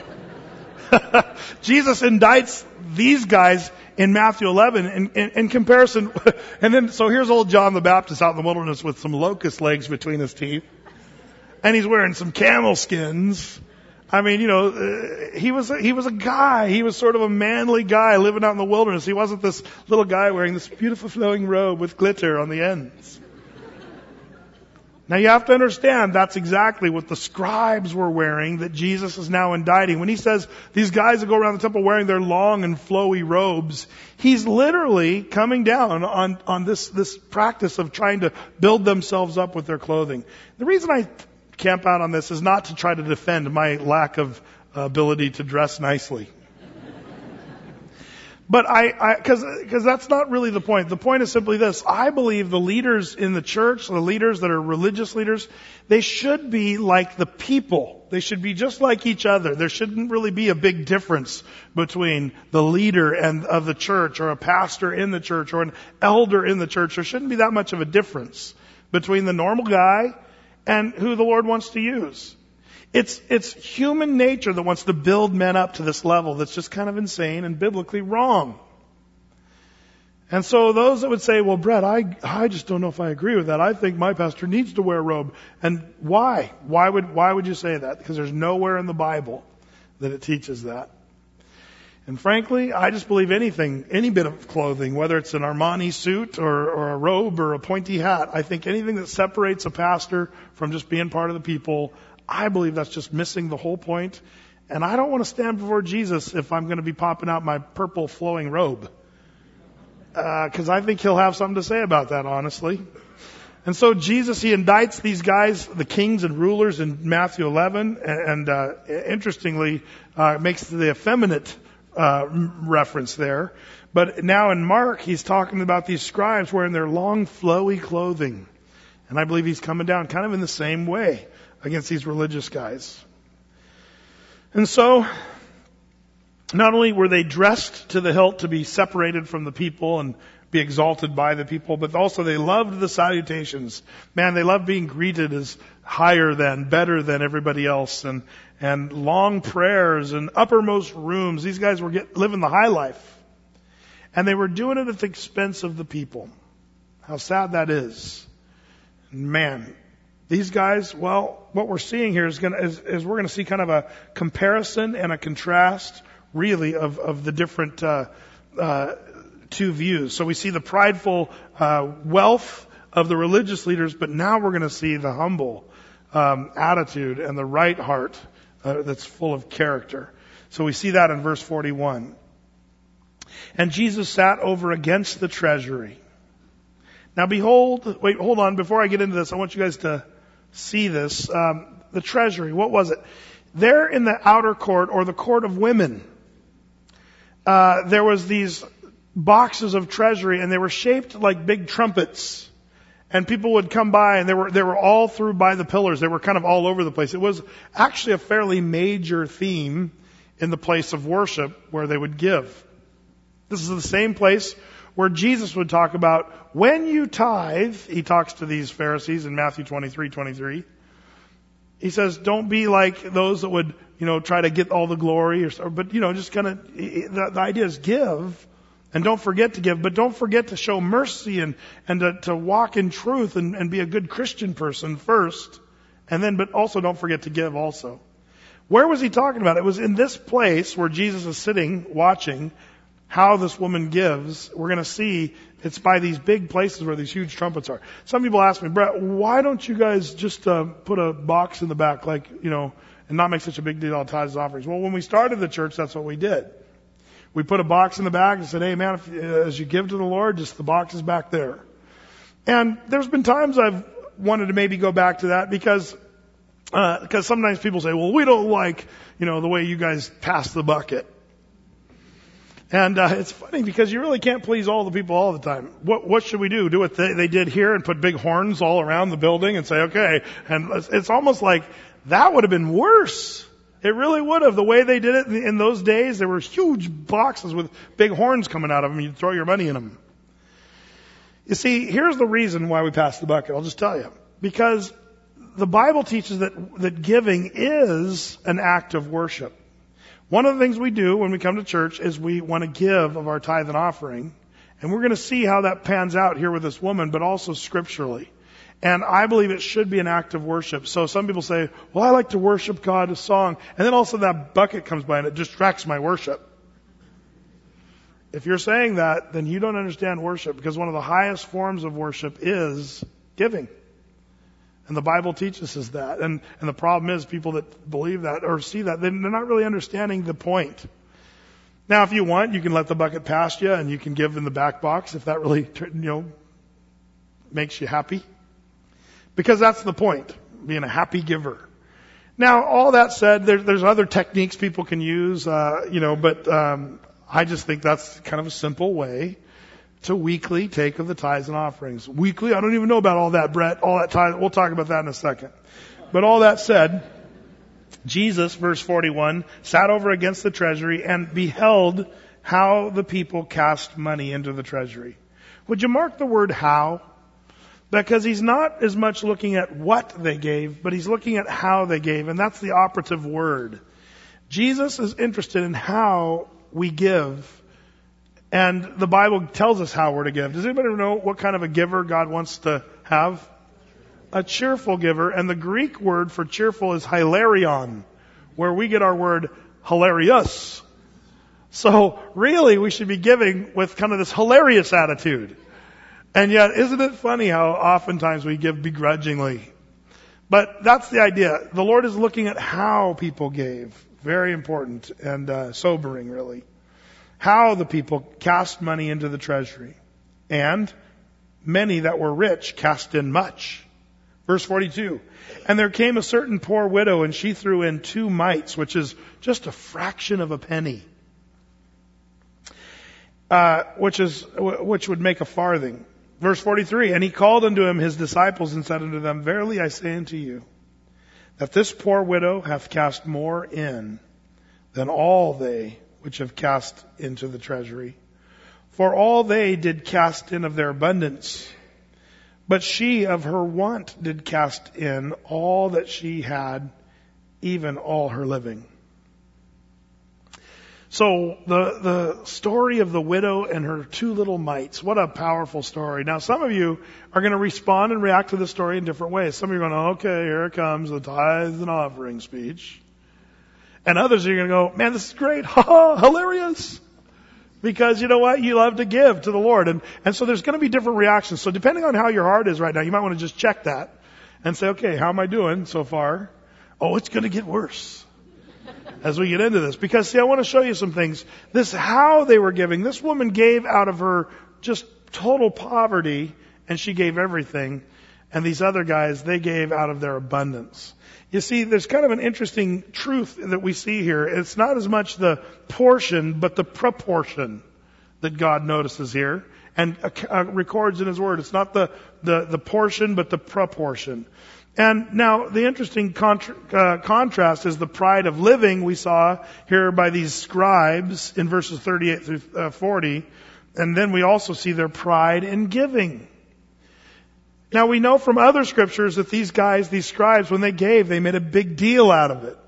Jesus indicts these guys in Matthew eleven in, in, in comparison. And then, so here's old John the Baptist out in the wilderness with some locust legs between his teeth. And he's wearing some camel skins. I mean, you know, uh, he was, a, he was a guy. He was sort of a manly guy living out in the wilderness. He wasn't this little guy wearing this beautiful flowing robe with glitter on the ends. Now you have to understand that's exactly what the scribes were wearing that Jesus is now indicting. When he says these guys that go around the temple wearing their long and flowy robes, he's literally coming down on, on this, this practice of trying to build themselves up with their clothing. The reason I camp out on this is not to try to defend my lack of ability to dress nicely. But I, I, cause, cause that's not really the point. The point is simply this. I believe the leaders in the church, the leaders that are religious leaders, they should be like the people. They should be just like each other. There shouldn't really be a big difference between the leader and of the church or a pastor in the church or an elder in the church. There shouldn't be that much of a difference between the normal guy and who the Lord wants to use. It's, it's human nature that wants to build men up to this level that's just kind of insane and biblically wrong. And so those that would say, well, Brett, I, I just don't know if I agree with that. I think my pastor needs to wear a robe. And why? Why would, why would you say that? Because there's nowhere in the Bible that it teaches that. And frankly, I just believe anything, any bit of clothing, whether it's an Armani suit or, or a robe or a pointy hat, I think anything that separates a pastor from just being part of the people, I believe that's just missing the whole point. And I don't want to stand before Jesus if I'm going to be popping out my purple flowing robe. Because uh, I think he'll have something to say about that, honestly. And so Jesus, he indicts these guys, the kings and rulers in Matthew eleven. And uh, interestingly, uh, makes the effeminate uh, reference there. But now in Mark, he's talking about these scribes wearing their long, flowy clothing. And I believe he's coming down kind of in the same way against these religious guys. And so, not only were they dressed to the hilt to be separated from the people and be exalted by the people, but also they loved the salutations. Man, they loved being greeted as higher than, better than everybody else, and and long prayers and uppermost rooms. These guys were get, living the high life. And they were doing it at the expense of the people. How sad that is. Man, these guys, well, what we're seeing here is, gonna, is, is we're going to see kind of a comparison and a contrast, really, of, of the different uh, uh, two views. So we see the prideful uh, wealth of the religious leaders, but now we're going to see the humble um, attitude and the right heart uh, that's full of character. So we see that in verse forty-one. And Jesus sat over against the treasury. Now behold, wait, hold on. Before I get into this, I want you guys to see this. Um, the treasury, what was it? There in the outer court, or the court of women, uh, there was these boxes of treasury, and they were shaped like big trumpets. And people would come by, and they were they were all through by the pillars. They were kind of all over the place. It was actually a fairly major theme in the place of worship where they would give. This is the same place where Jesus would talk about when you tithe. He talks to these Pharisees in Matthew twenty-three twenty-three. He says, don't be like those that would, you know, try to get all the glory, or, but, you know, just kind of, the, the idea is give, and don't forget to give, but don't forget to show mercy and, and to, to walk in truth and, and be a good Christian person first, and then, but also don't forget to give also. Where was he talking about? It was in this place where Jesus is sitting, watching how this woman gives. We're going to see it's by these big places where these huge trumpets are. Some people ask me, Brett, why don't you guys just uh, put a box in the back, like, you know, and not make such a big deal on tithes and offerings? Well, when we started the church, that's what we did. We put a box in the back and said, hey, man, if, uh, as you give to the Lord, just the box is back there. And there's been times I've wanted to maybe go back to that because uh, because sometimes people say, well, we don't like, you know, the way you guys pass the bucket. And uh, it's funny because you really can't please all the people all the time. What what should we do? Do what they, they did here and put big horns all around the building and say, okay. And it's almost like that would have been worse. It really would have. The way they did it in, in those days, there were huge boxes with big horns coming out of them. You'd throw your money in them. You see, here's the reason why we pass the bucket. I'll just tell you. Because the Bible teaches that, that giving is an act of worship. One of the things we do when we come to church is we want to give of our tithe and offering. And we're going to see how that pans out here with this woman, but also scripturally. And I believe it should be an act of worship. So some people say, well, I like to worship God a song. And then all of a sudden that bucket comes by and it distracts my worship. If you're saying that, then you don't understand worship, because one of the highest forms of worship is giving. And the Bible teaches us that. And, and the problem is people that believe that or see that, they're not really understanding the point. Now, if you want, you can let the bucket pass you and you can give in the back box if that really, you know, makes you happy. Because that's the point, being a happy giver. Now, all that said, there, there's other techniques people can use, uh, you know, but um, I just think that's kind of a simple way to weekly take of the tithes and offerings. Weekly? I don't even know about all that, Brett. All that tithe. We'll talk about that in a second. But all that said, Jesus, verse forty-one, sat over against the treasury and beheld how the people cast money into the treasury. Would you mark the word how? Because he's not as much looking at what they gave, but he's looking at how they gave. And that's the operative word. Jesus is interested in how we give. And the Bible tells us how we're to give. Does anybody know what kind of a giver God wants to have? A cheerful giver. And the Greek word for cheerful is hilarion, where we get our word hilarious. So really we should be giving with kind of this hilarious attitude. And yet, isn't it funny how oftentimes we give begrudgingly? But that's the idea. The Lord is looking at how people gave. Very important and uh, sobering, really. How the people cast money into the treasury. And many that were rich cast in much. Verse forty-two. And there came a certain poor widow, and she threw in two mites, which is just a fraction of a penny. uh, which is which would make a farthing. Verse forty-three, and he called unto him his disciples and said unto them, verily I say unto you, that this poor widow hath cast more in than all they which have cast into the treasury. For all they did cast in of their abundance, but she of her want did cast in all that she had, even all her living. So the the story of the widow and her two little mites, what a powerful story. Now some of you are going to respond and react to the story in different ways. Some of you are going, okay, here it comes, the tithes and offering speech. And others are going to go, man, this is great, ha ha, hilarious. Because you know what? You love to give to the Lord. And, and so there's going to be different reactions. So depending on how your heart is right now, you might want to just check that and say, okay, how am I doing so far? Oh, it's going to get worse as we get into this. Because see, I want to show you some things. This, how they were giving. This woman gave out of her just total poverty, and she gave everything. And these other guys, they gave out of their abundance. You see, there's kind of an interesting truth that we see here. It's not as much the portion, but the proportion that God notices here and uh, records in His Word. It's not the, the, the portion, but the proportion. And now the interesting contra- uh, contrast is the pride of living we saw here by these scribes in verses thirty-eight through forty. And then we also see their pride in giving. Now we know from other scriptures that these guys, these scribes, when they gave, they made a big deal out of it.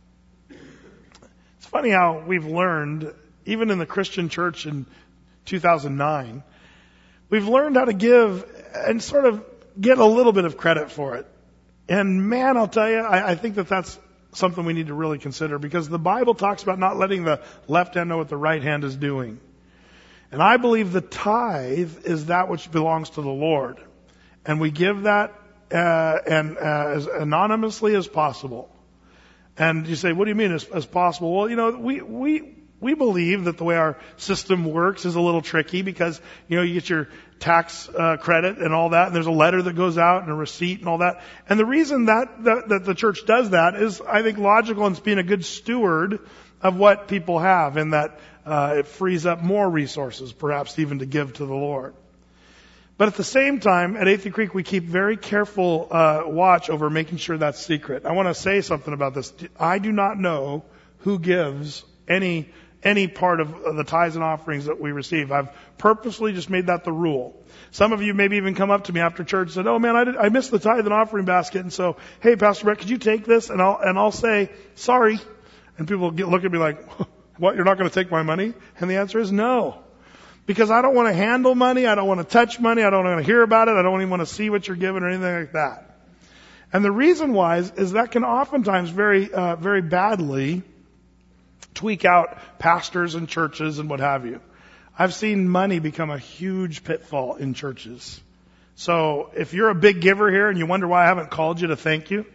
It's funny how we've learned, even in the Christian church in two thousand nine, we've learned how to give and sort of get a little bit of credit for it. And man, I'll tell you, I, I think that that's something we need to really consider, because the Bible talks about not letting the left hand know what the right hand is doing. And I believe the tithe is that which belongs to the Lord. And we give that uh, and uh, as anonymously as possible. And you say, what do you mean as, as possible? Well, you know, we we we believe that the way our system works is a little tricky, because you know you get your tax uh, credit and all that, and there's a letter that goes out and a receipt and all that. And the reason that that, that the church does that is, I think, logical, and it's being a good steward of what people have, and that uh, it frees up more resources, perhaps even to give to the Lord. But at the same time, at Athey Creek, we keep very careful uh, watch over making sure that's secret. I want to say something about this. I do not know who gives any any part of the tithes and offerings that we receive. I've purposely just made that the rule. Some of you maybe even come up to me after church and said, "Oh man, I, did, I missed the tithe and offering basket, and so hey, Pastor Brett, could you take this?" And I'll and I'll say, "Sorry," and people get, look at me like, "What? You're not going to take my money?" And the answer is no. Because I don't want to handle money, I don't want to touch money, I don't want to hear about it, I don't even want to see what you're giving or anything like that. And the reason why is, is that can oftentimes very, uh, very badly tweak out pastors and churches and what have you. I've seen money become a huge pitfall in churches. So if you're a big giver here and you wonder why I haven't called you to thank you,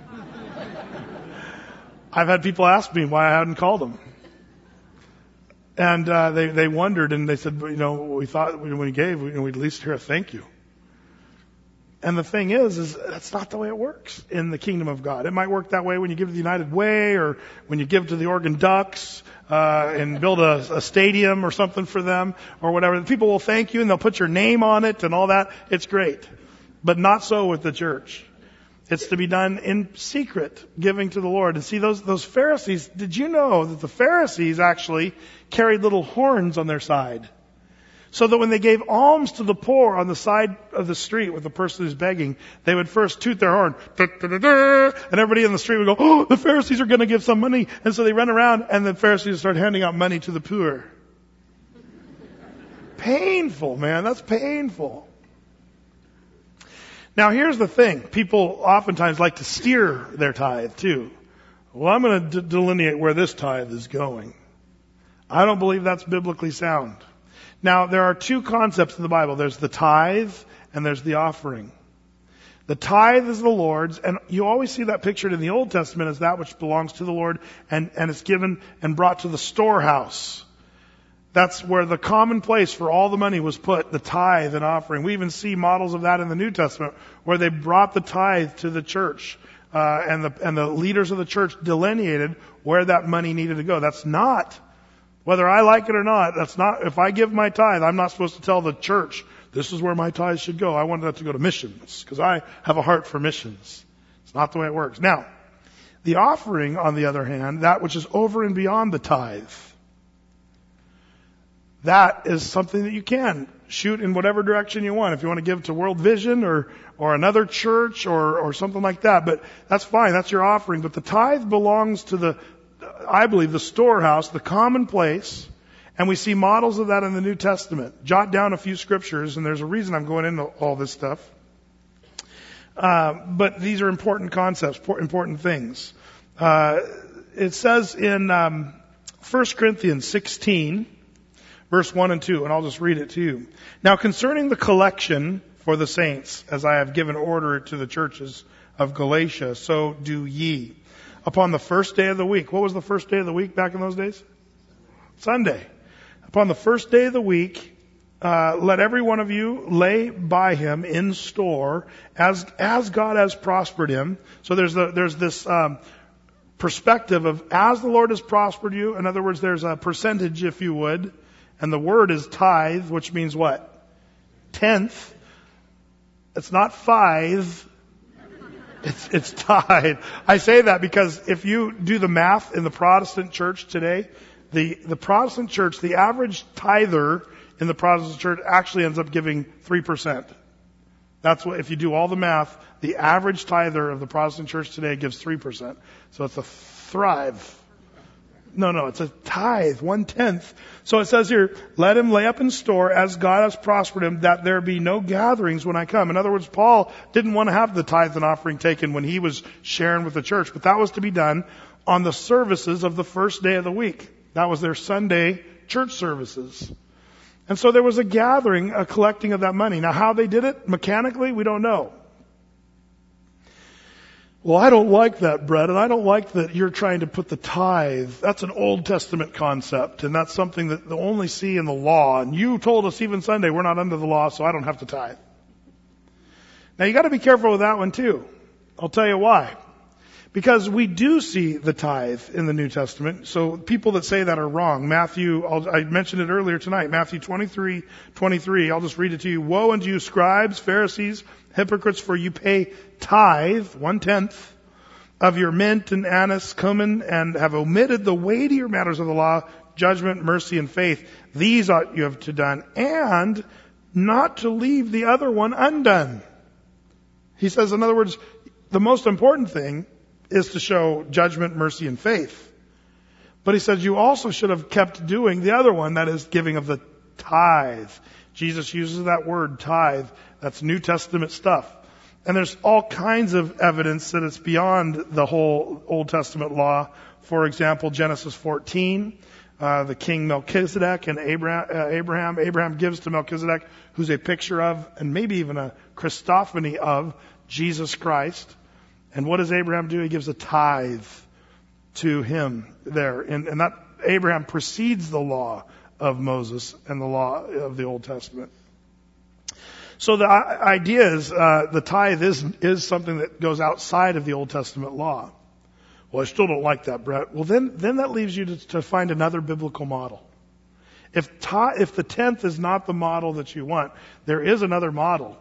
I've had people ask me why I hadn't called them. And uh, they they wondered, and they said, you know, we thought when we gave, we, we'd at least hear a thank you. And the thing is, is that's not the way it works in the kingdom of God. It might work that way when you give to the United Way, or when you give to the Oregon Ducks uh, and build a, a stadium or something for them, or whatever. People will thank you, and they'll put your name on it and all that. It's great, but not so with the church. It's to be done in secret, giving to the Lord. And see, those those Pharisees, did you know that the Pharisees actually carried little horns on their side? So that when they gave alms to the poor on the side of the street with the person who's begging, they would first toot their horn. And everybody in the street would go, "Oh, the Pharisees are going to give some money." And so they run around, and the Pharisees start handing out money to the poor. Painful, man. That's painful. Now here's the thing. People oftentimes like to steer their tithe too. Well, I'm going to d- delineate where this tithe is going. I don't believe that's biblically sound. Now there are two concepts in the Bible. There's the tithe and there's the offering. The tithe is the Lord's, and you always see that pictured in the Old Testament as that which belongs to the Lord, and, and it's given and brought to the storehouse. That's where the common place for all the money was put, the tithe and offering. We even see models of that in the New Testament, where they brought the tithe to the church, uh, and the and the leaders of the church delineated where that money needed to go. That's not Whether I like it or not, that's not, if I give my tithe, I'm not supposed to tell the church, this is where my tithe should go. I want that to go to missions, because I have a heart for missions. It's not the way it works. Now, the offering, on the other hand, that which is over and beyond the tithe, that is something that you can shoot in whatever direction you want. If you want to give to World Vision or, or another church or, or something like that, but that's fine. That's your offering. But the tithe belongs to the, I believe, the storehouse, the common place. And we see models of that in the New Testament. Jot down a few scriptures, and there's a reason I'm going into all this stuff. Uh, but these are important concepts, important things. Uh, it says in um, First Corinthians sixteen, verse one and two, and I'll just read it to you. Now concerning the collection for the saints, as I have given order to the churches of Galatia, so do ye. Upon the first day of the week. What was the first day of the week back in those days? Sunday. Upon the first day of the week, uh, let every one of you lay by him in store as as God has prospered him. So there's the, there's this um, perspective of as the Lord has prospered you. In other words, there's a percentage, if you would, and the word is tithe, which means what? Tenth. It's not five. It's, it's tithe. I say that because if you do the math in the Protestant church today, the, the Protestant church, the average tither in the Protestant church actually ends up giving three percent. That's what, if you do all the math, the average tither of the Protestant church today gives three percent. So it's a thrive. No, no, it's a tithe, one-tenth. So it says here, let him lay up in store as God has prospered him, that there be no gatherings when I come. In other words, Paul didn't want to have the tithe and offering taken when he was sharing with the church, but that was to be done on the services of the first day of the week. That was their Sunday church services. And so there was a gathering, a collecting of that money. Now how they did it mechanically, we don't know. Well, I don't like that, Brett, and I don't like that you're trying to put the tithe. That's an Old Testament concept, and that's something that they only see in the law. And you told us even Sunday we're not under the law, so I don't have to tithe. Now you got to be careful with that one too. I'll tell you why. Because we do see the tithe in the New Testament. So people that say that are wrong. Matthew, I'll, I mentioned it earlier tonight. Matthew twenty-three twenty-three. I'll just read it to you. Woe unto you, scribes, Pharisees, hypocrites, for you pay tithe, one-tenth, of your mint and anise, cumin, and have omitted the weightier matters of the law, judgment, mercy, and faith. These ought you have to done, and not to leave the other one undone. He says, in other words, the most important thing is to show judgment, mercy, and faith. But he says you also should have kept doing the other one, that is giving of the tithe. Jesus uses that word, tithe. That's New Testament stuff. And there's all kinds of evidence that it's beyond the whole Old Testament law. For example, Genesis fourteen, uh, the king Melchizedek and Abraham, uh, Abraham. Abraham gives to Melchizedek, who's a picture of, and maybe even a Christophany of, Jesus Christ. And what does Abraham do? He gives a tithe to him there. And, and that Abraham precedes the law of Moses and the law of the Old Testament. So the idea is, uh, the tithe is, is something that goes outside of the Old Testament law. Well, I still don't like that, Brett. Well, then, then that leaves you to, to find another biblical model. If tithe, if the tenth is not the model that you want, there is another model.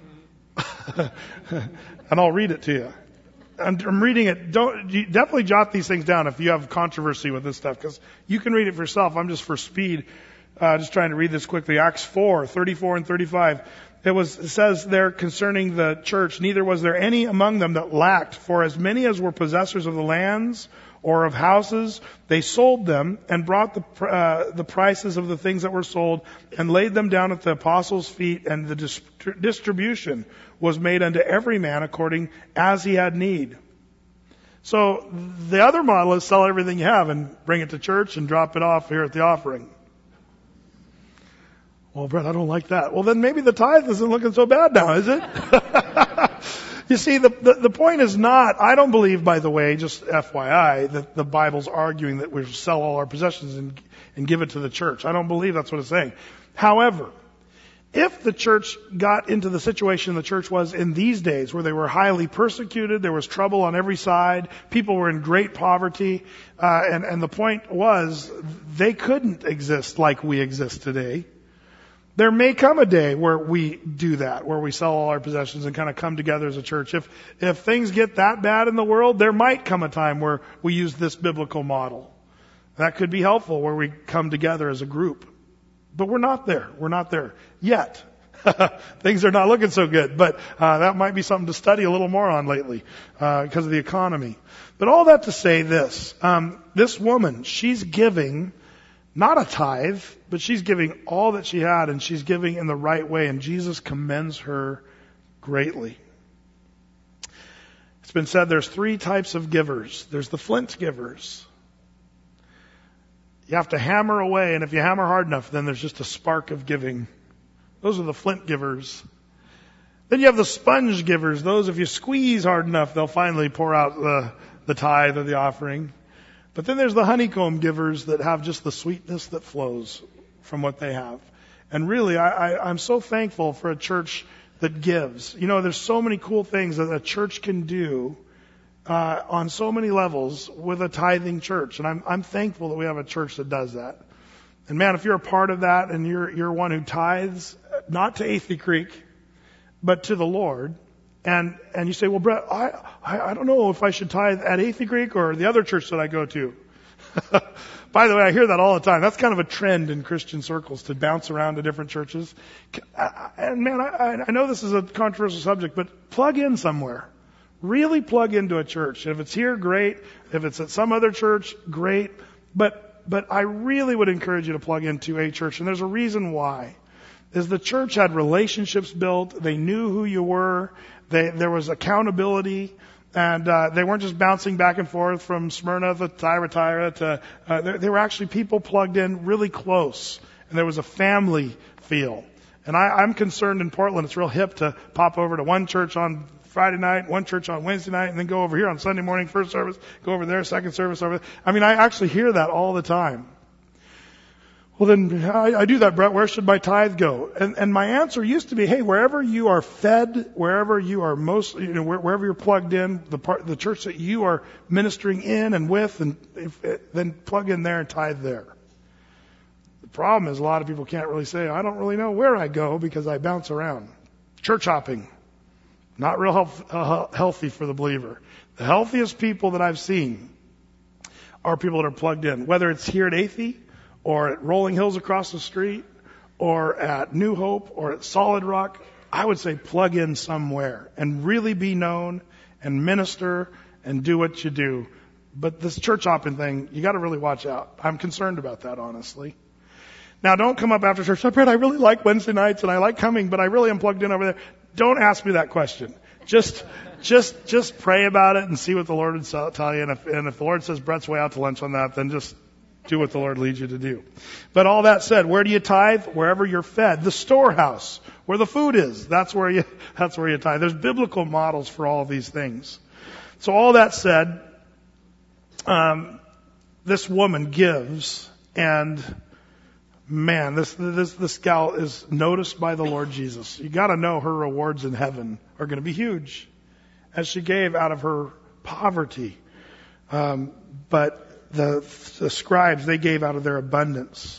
And I'll read it to you. I'm, I'm reading it. Don't you definitely jot these things down if you have controversy with this stuff, because you can read it for yourself. I'm just for speed, uh, just trying to read this quickly. Acts four, thirty-four and thirty-five. It was, it says there concerning the church, neither was there any among them that lacked, for as many as were possessors of the lands or of houses, they sold them and brought the, uh, the prices of the things that were sold and laid them down at the apostles' feet, and the dis- distribution was made unto every man according as he had need. So the other model is sell everything you have and bring it to church and drop it off here at the offering. Well, Brett, I don't like that. Well, then maybe the tithe isn't looking so bad now, is it? You see, the, the, the point is not, I don't believe, by the way, just F Y I, that the Bible's arguing that we sell all our possessions and, and give it to the church. I don't believe that's what it's saying. However, if the church got into the situation the church was in these days, where they were highly persecuted, there was trouble on every side, people were in great poverty, uh, and, and the point was they couldn't exist like we exist today. There may come a day where we do that, where we sell all our possessions and kind of come together as a church. If, if things get that bad in the world, there might come a time where we use this biblical model. That could be helpful, where we come together as a group. But we're not there. We're not there yet. Things are not looking so good, but uh, that might be something to study a little more on lately uh, because of the economy. But all that to say this, um, this woman, she's giving not a tithe, but she's giving all that she had, and she's giving in the right way, and Jesus commends her greatly. It's been said there's three types of givers. There's the flint givers. You have to hammer away, and if you hammer hard enough, then there's just a spark of giving. Those are the flint givers. Then you have the sponge givers. Those, if you squeeze hard enough, they'll finally pour out the, the tithe or the offering. But then there's the honeycomb givers that have just the sweetness that flows from what they have. And really, I, I, I'm so thankful for a church that gives. You know, there's so many cool things that a church can do uh, on so many levels with a tithing church. And I'm, I'm thankful that we have a church that does that. And man, if you're a part of that and you're, you're one who tithes, not to Athey Creek, but to the Lord, and, and you say, well, Brett, I, I, I don't know if I should tithe at Athey Creek or the other church that I go to. By the way, I hear that all the time. That's kind of a trend in Christian circles, to bounce around to different churches. And man, I, I know this is a controversial subject, but plug in somewhere. Really plug into a church. If it's here, great. If it's at some other church, great. But But I really would encourage you to plug into a church, and there's a reason why. Is the church had relationships built, they knew who you were, they, there was accountability, and uh, they weren't just bouncing back and forth from Smyrna to Thyatira to, uh, they, they were actually people plugged in really close, and there was a family feel. And I, I'm concerned in Portland, it's real hip to pop over to one church on Friday night, one church on Wednesday night, and then go over here on Sunday morning, first service, go over there, second service over there. I mean, I actually hear that all the time. Well, then I, I do that, Brett. Where should my tithe go? And, and my answer used to be, hey, wherever you are fed, wherever you are most, you know, where, wherever you're plugged in, the part, the church that you are ministering in and with, and if, then plug in there and tithe there. The problem is a lot of people can't really say, I don't really know where I go because I bounce around. Church hopping. Not real health, uh, healthy for the believer. The healthiest people that I've seen are people that are plugged in, whether it's here at Athey or at Rolling Hills across the street or at New Hope or at Solid Rock. I would say plug in somewhere and really be known and minister and do what you do. But this church hopping thing, you got to really watch out. I'm concerned about that, honestly. Now, don't come up after church. Oh, Brett, I really like Wednesday nights and I like coming, but I really am plugged in over there. Don't ask me that question. Just, just, just pray about it and see what the Lord would tell you. And if, and if the Lord says Brett's way out to lunch on that, then just do what the Lord leads you to do. But all that said, where do you tithe? Wherever you're fed. The storehouse, where the food is. That's where you, that's where you tithe. There's biblical models for all of these things. So all that said, um, this woman gives, and man, this, this, this gal is noticed by the Lord Jesus. You gotta know her rewards in heaven are gonna be huge, as she gave out of her poverty. Um, but the, the scribes, they gave out of their abundance.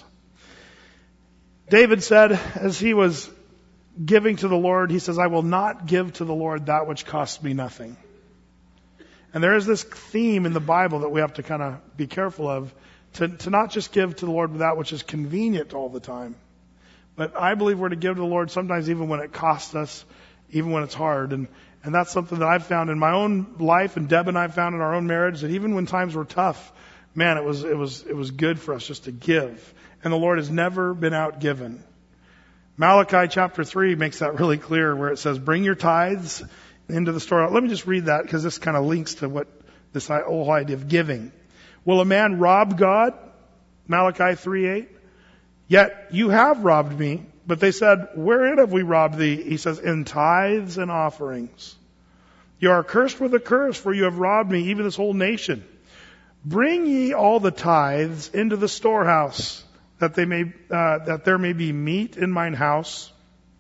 David said, as he was giving to the Lord, he says, I will not give to the Lord that which costs me nothing. And there is this theme in the Bible that we have to kind of be careful of, to, to not just give to the Lord that which is convenient all the time. But I believe we're to give to the Lord sometimes even when it costs us, even when it's hard. And, and that's something that I've found in my own life, and Deb and I found in our own marriage, that even when times were tough, man, it was, it was, it was good for us just to give. And the Lord has never been outgiven. Malachi chapter three makes that really clear, where it says, bring your tithes into the store. Let me just read that, because this kind of links to what this whole idea of giving. Will a man rob God? Malachi three eight. Yet you have robbed me. But they said, wherein have we robbed thee? He says, in tithes and offerings. You are cursed with a curse, for you have robbed me, even this whole nation. Bring ye all the tithes into the storehouse, that they may, uh, that there may be meat in mine house.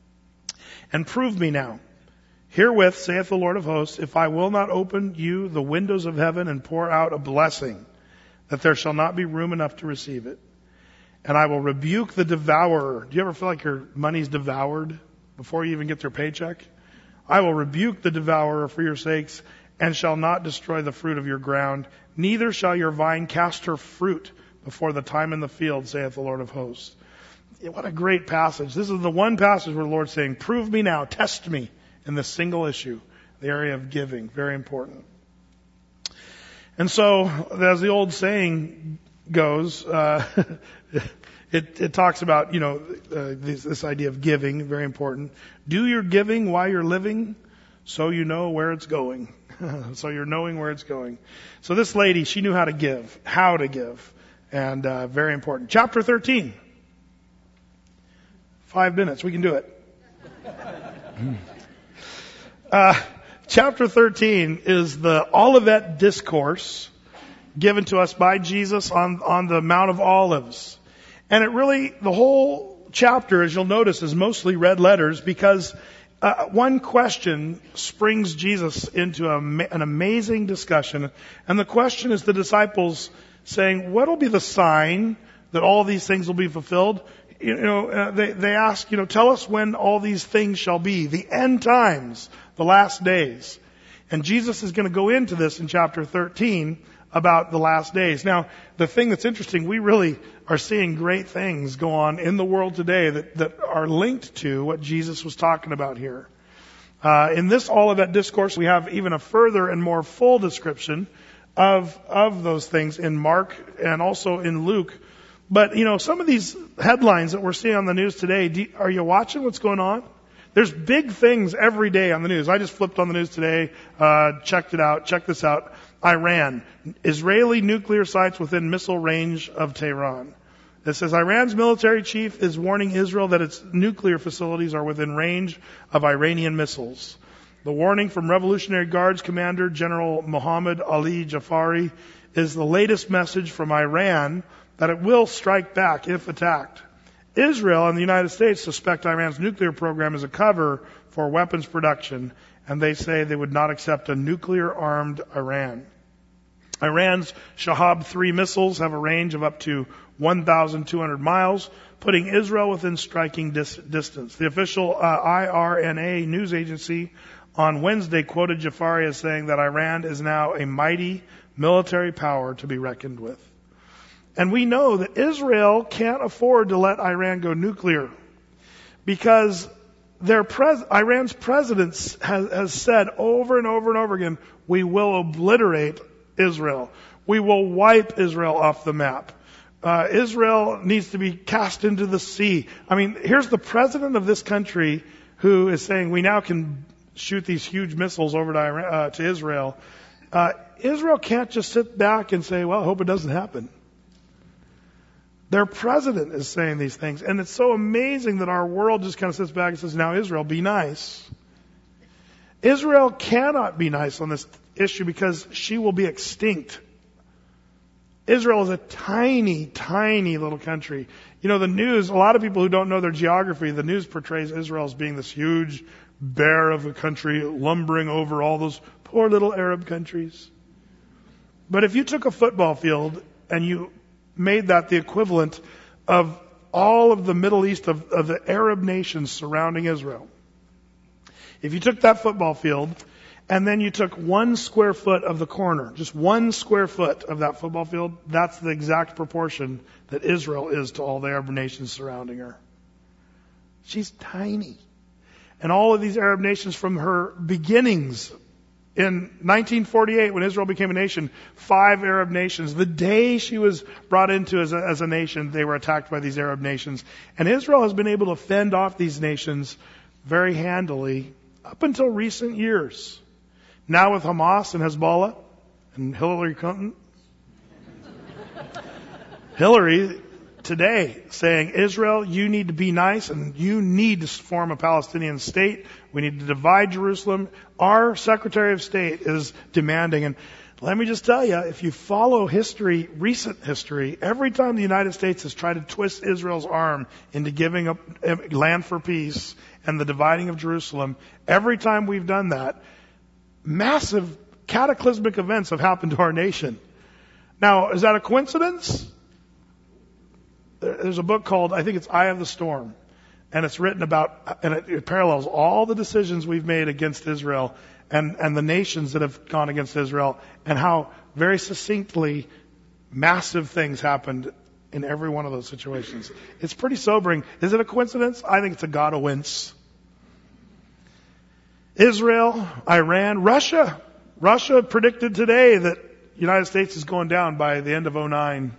And prove me now. Herewith, saith the Lord of hosts, if I will not open you the windows of heaven and pour out a blessing, that there shall not be room enough to receive it. And I will rebuke the devourer. Do you ever feel like your money's devoured before you even get your paycheck? I will rebuke the devourer for your sakes, and shall not destroy the fruit of your ground. Neither shall your vine cast her fruit before the time in the field, saith the Lord of hosts. What a great passage. This is the one passage where the Lord's saying, prove me now, test me in this single issue, the area of giving. Very important. And so, as the old saying goes, uh, it, it talks about, you know, uh, this, this idea of giving, very important. Do your giving while you're living, so you know where it's going. So you're knowing where it's going. So this lady, she knew how to give, how to give, and uh, very important. Chapter thirteen. Five minutes, we can do it. Uh, chapter thirteen is the Olivet Discourse given to us by Jesus on, on the Mount of Olives. And it really, the whole chapter, as you'll notice, is mostly red letters because uh, one question springs Jesus into a, an amazing discussion. And the question is the disciples saying, what will be the sign that all these things will be fulfilled? You know, uh, they, they ask, you know, tell us when all these things shall be, the end times, the last days. And Jesus is going to go into this in chapter thirteen about the last days. Now, the thing that's interesting, we really are seeing great things go on in the world today that, that are linked to what Jesus was talking about here. Uh, in this Olivet Discourse, we have even a further and more full description of, of those things in Mark and also in Luke. But, you know, some of these headlines that we're seeing on the news today, do, are you watching what's going on? There's big things every day on the news. I just flipped on the news today, uh, checked it out, checked this out. Iran. Israeli nuclear sites within missile range of Tehran. It says Iran's military chief is warning Israel that its nuclear facilities are within range of Iranian missiles. The warning from Revolutionary Guards Commander General Mohammad Ali Jafari is the latest message from Iran that it will strike back if attacked. Israel and the United States suspect Iran's nuclear program is a cover for weapons production, and they say they would not accept a nuclear-armed Iran. Iran's Shahab three missiles have a range of up to one thousand two hundred miles, putting Israel within striking dis- distance. The official uh, I R N A news agency on Wednesday quoted Jafari as saying that Iran is now a mighty military power to be reckoned with. And we know that Israel can't afford to let Iran go nuclear because their pres- Iran's president has, has said over and over and over again, we will obliterate Israel. We will wipe Israel off the map. Uh, Israel needs to be cast into the sea. I mean, here's the president of this country who is saying we now can shoot these huge missiles over to, Iran, uh, to Israel. Uh, Israel can't just sit back and say, well, I hope it doesn't happen. Their president is saying these things. And it's so amazing that our world just kind of sits back and says, now Israel, be nice. Israel cannot be nice on this issue because she will be extinct. Israel is a tiny, tiny little country. You know, the news, a lot of people who don't know their geography, the news portrays Israel as being this huge bear of a country lumbering over all those poor little Arab countries. But if you took a football field and you made that the equivalent of all of the Middle East, of, of the Arab nations surrounding Israel. If you took that football field and then you took one square foot of the corner, just one square foot of that football field, that's the exact proportion that Israel is to all the Arab nations surrounding her. She's tiny. And all of these Arab nations from her beginnings, in nineteen forty-eight, when Israel became a nation, five Arab nations, the day she was brought into as a, as a nation, they were attacked by these Arab nations. And Israel has been able to fend off these nations very handily up until recent years. Now with Hamas and Hezbollah and Hillary Clinton. Hillary today saying, Israel, you need to be nice and you need to form a Palestinian state. We need to divide Jerusalem. Our Secretary of State is demanding. And Let me just tell you, if you follow history, recent history, every time the United States has tried to twist Israel's arm into giving up land for peace and the dividing of Jerusalem, every time we've done that, massive cataclysmic events have happened to our nation. Now, is that a coincidence? There's a book called, I think it's Eye of the Storm. And it's written about, and it, it parallels all the decisions we've made against Israel and, and the nations that have gone against Israel, and how very succinctly massive things happened in every one of those situations. It's pretty sobering. Is it a coincidence? I think it's a God of wince. Israel, Iran, Russia. Russia predicted today that the United States is going down by the end of oh nine.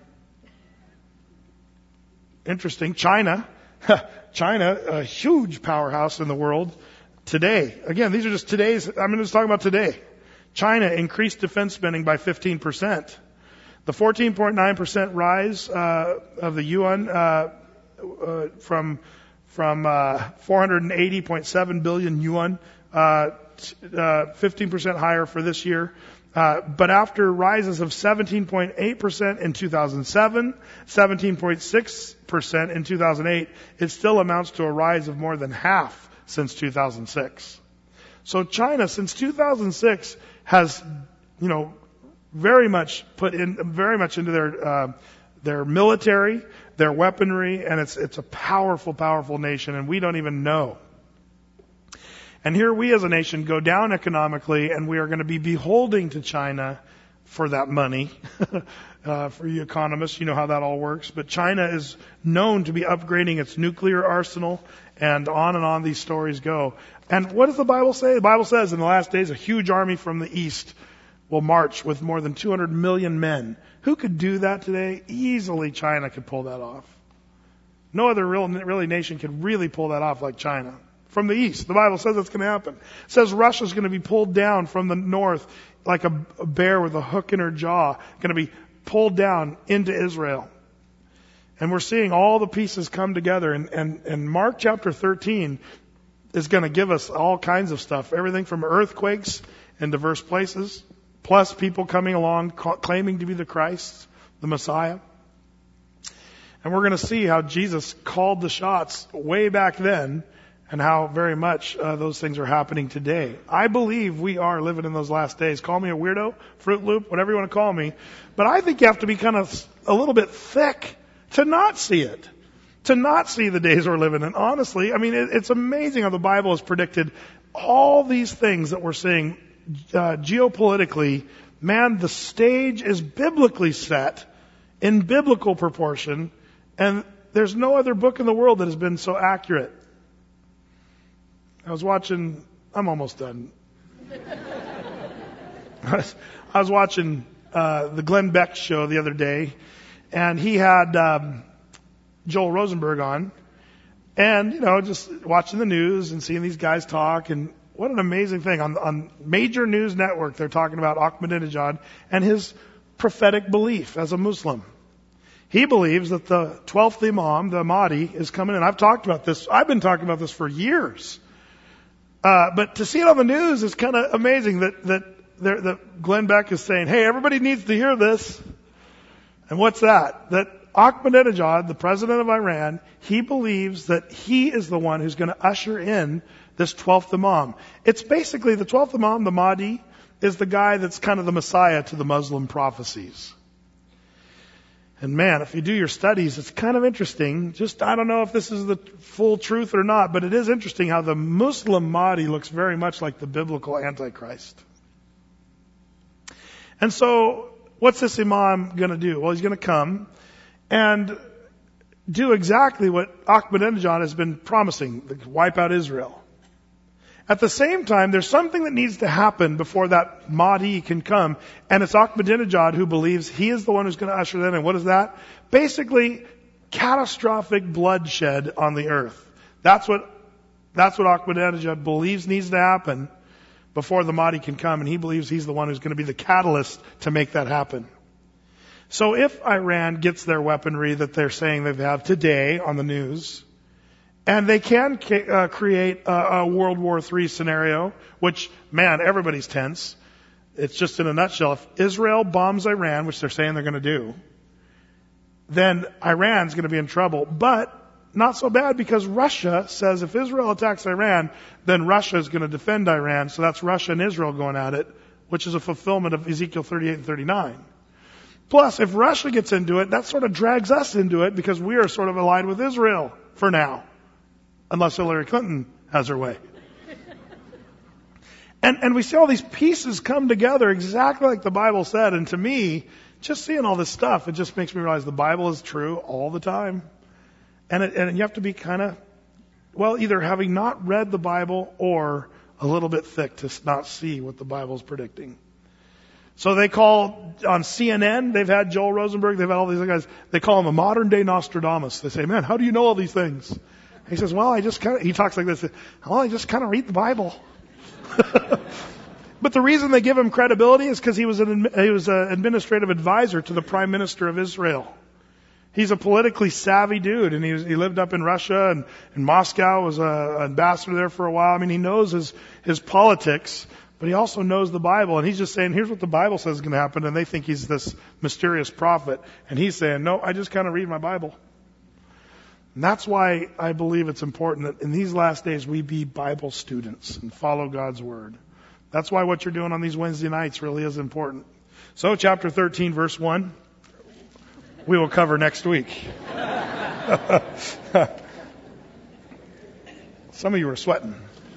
Interesting. China. China, a huge powerhouse in the world today. Again, these are just today's, I'm just talking about today. China increased defense spending by fifteen percent. The fourteen point nine percent rise uh, of the yuan uh, uh, from from uh, four hundred eighty point seven billion yuan, uh, uh, fifteen percent higher for this year. Uh, but after rises of seventeen point eight percent in two thousand seven, seventeen point six percent in two thousand eight, it still amounts to a rise of more than half since two thousand six. So China, since two thousand six, has, you know, very much put in, very much into their uh, their military, their weaponry, and it's it's a powerful, powerful nation, and we don't even know. And here we as a nation go down economically, and we are going to be beholding to China for that money. uh, for you economists, you know how that all works. But China is known to be upgrading its nuclear arsenal, and on and on these stories go. And what does the Bible say? The Bible says in the last days a huge army from the east will march with more than two hundred million men. Who could do that today? Easily China could pull that off. No other real, really nation could really pull that off like China. From the east. The Bible says that's going to happen. It says Russia's going to be pulled down from the north like a, a bear with a hook in her jaw, going to be pulled down into Israel. And we're seeing all the pieces come together. And, and, and Mark chapter thirteen is going to give us all kinds of stuff. Everything from earthquakes in diverse places, plus people coming along ca- claiming to be the Christ, the Messiah. And we're going to see how Jesus called the shots way back then, and how very much uh, those things are happening today. I believe we are living in those last days. Call me a weirdo, Fruit Loop, whatever you want to call me. But I think you have to be kind of a little bit thick to not see it. To not see the days we're living in. Honestly, I mean, it, it's amazing how the Bible has predicted all these things that we're seeing uh, geopolitically. Man, the stage is biblically set in biblical proportion. And there's no other book in the world that has been so accurate. I was watching, I'm almost done. I was, I was watching uh, the Glenn Beck show the other day, and he had um, Joel Rosenberg on, and, you know, just watching the news and seeing these guys talk, and what an amazing thing. On, on major news network, they're talking about Ahmadinejad and his prophetic belief as a Muslim. He believes that the twelfth Imam, the Mahdi, is coming in. I've talked about this. I've been talking about this for years. Uh, but to see it on the news is kind of amazing that, that, that Glenn Beck is saying, hey, everybody needs to hear this. And what's that? That Ahmadinejad, the president of Iran, he believes that he is the one who's going to usher in this twelfth Imam. It's basically the twelfth Imam, the Mahdi, is the guy that's kind of the Messiah to the Muslim prophecies. And man, if you do your studies, it's kind of interesting. Just, I don't know if this is the full truth or not, but it is interesting how the Muslim Mahdi looks very much like the biblical Antichrist. And so, what's this Imam going to do? Well, he's going to come and do exactly what Ahmadinejad has been promising, wipe out Israel. At the same time, there's something that needs to happen before that Mahdi can come, and it's Ahmadinejad who believes he is the one who's going to usher them in. What is that? Basically, catastrophic bloodshed on the earth. That's what, that's what Ahmadinejad believes needs to happen before the Mahdi can come, and he believes he's the one who's going to be the catalyst to make that happen. So if Iran gets their weaponry that they're saying they have today on the news, and they can uh, create a, a World War Three scenario, which, man, everybody's tense. it's just in a nutshell. If Israel bombs Iran, which they're saying they're going to do, then Iran's going to be in trouble. But not so bad, because Russia says if Israel attacks Iran, then Russia is going to defend Iran. So that's Russia and Israel going at it, which is a fulfillment of Ezekiel thirty-eight and thirty-nine. Plus, if Russia gets into it, that sort of drags us into it, because we are sort of allied with Israel for now. Unless Hillary Clinton has her way. And, and we see all these pieces come together exactly like the Bible said. And to me, just seeing all this stuff, it just makes me realize the Bible is true all the time. And, it, and you have to be kind of, well, either having not read the Bible or a little bit thick to not see what the Bible's predicting. So they call, on C N N, they've had Joel Rosenberg, they've had all these other guys, they call him a modern day Nostradamus. They say, man, how do you know all these things? He says, well, I just kind of, he talks like this, well, I just kind of read the Bible. But the reason they give him credibility is because he was an he was an administrative advisor to the Prime Minister of Israel. He's a politically savvy dude, and he was, he lived up in Russia and in Moscow, was a ambassador there for a while. I mean, he knows his his politics, but he also knows the Bible. And he's just saying, here's what the Bible says is going to happen, and they think he's this mysterious prophet, and he's saying, no, I just kind of read my Bible. And that's why I believe it's important that in these last days we be Bible students and follow God's Word. That's why what you're doing on these Wednesday nights really is important. So chapter thirteen, verse one, we will cover next week. Some of you are sweating.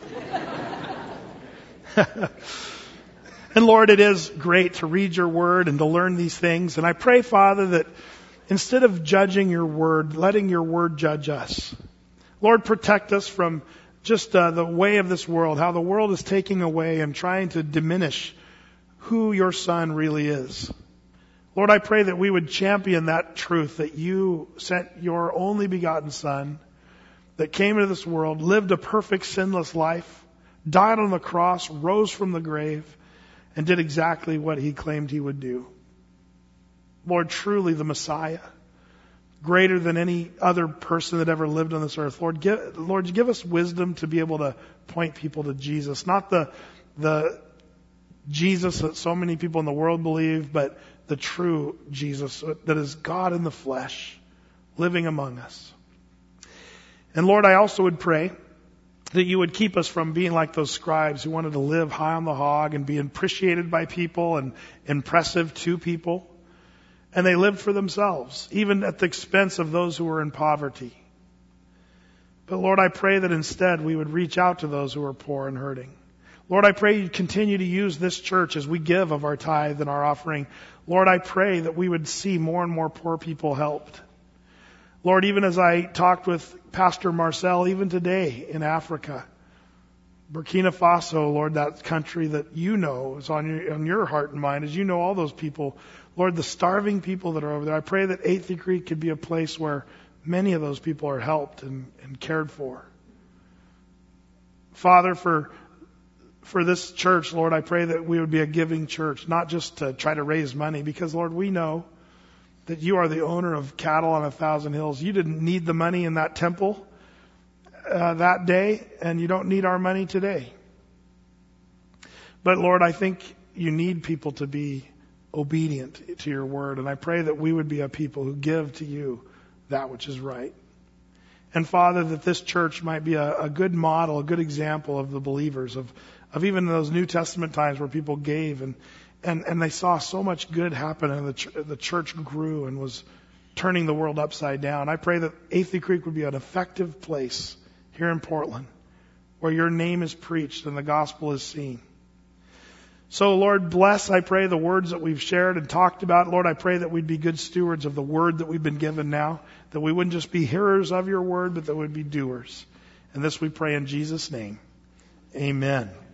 And Lord, it is great to read your Word and to learn these things. And I pray, Father, that instead of judging your Word, letting your Word judge us. Lord, protect us from just uh, the way of this world, how the world is taking away and trying to diminish who your Son really is. Lord, I pray that we would champion that truth, that you sent your only begotten Son, that came into this world, lived a perfect sinless life, died on the cross, rose from the grave, and did exactly what he claimed he would do. Lord, truly the Messiah, greater than any other person that ever lived on this earth. Lord, give, Lord, give us wisdom to be able to point people to Jesus. Not the, the Jesus that so many people in the world believe, but the true Jesus that is God in the flesh, living among us. And Lord, I also would pray that you would keep us from being like those scribes who wanted to live high on the hog and be appreciated by people and impressive to people. And they lived for themselves, even at the expense of those who were in poverty. But Lord, I pray that instead we would reach out to those who are poor and hurting. Lord, I pray you'd continue to use this church as we give of our tithe and our offering. Lord, I pray that we would see more and more poor people helped. Lord, even as I talked with Pastor Marcel, even today in Africa, Burkina Faso, Lord, that country that you know is on your, on your heart and mind, as you know all those people. Lord, the starving people that are over there, I pray that Athey Creek could be a place where many of those people are helped and, and cared for. Father, for for this church, Lord, I pray that we would be a giving church, not just to try to raise money, because, Lord, we know that you are the owner of cattle on a thousand hills. You didn't need the money in that temple uh, that day, and you don't need our money today. But, Lord, I think you need people to be obedient to your word, and I pray that we would be a people who give to you that which is right. And Father, that this church might be a, a good model, a good example of the believers, of, of even those New Testament times where people gave and, and, and they saw so much good happen, and the, ch- the church grew and was turning the world upside down. I pray that Athey Creek would be an effective place here in Portland where your name is preached and the gospel is seen. So, Lord, bless, I pray, the words that we've shared and talked about. Lord, I pray that we'd be good stewards of the word that we've been given now, that we wouldn't just be hearers of your word, but that we'd be doers. And this we pray in Jesus' name. Amen.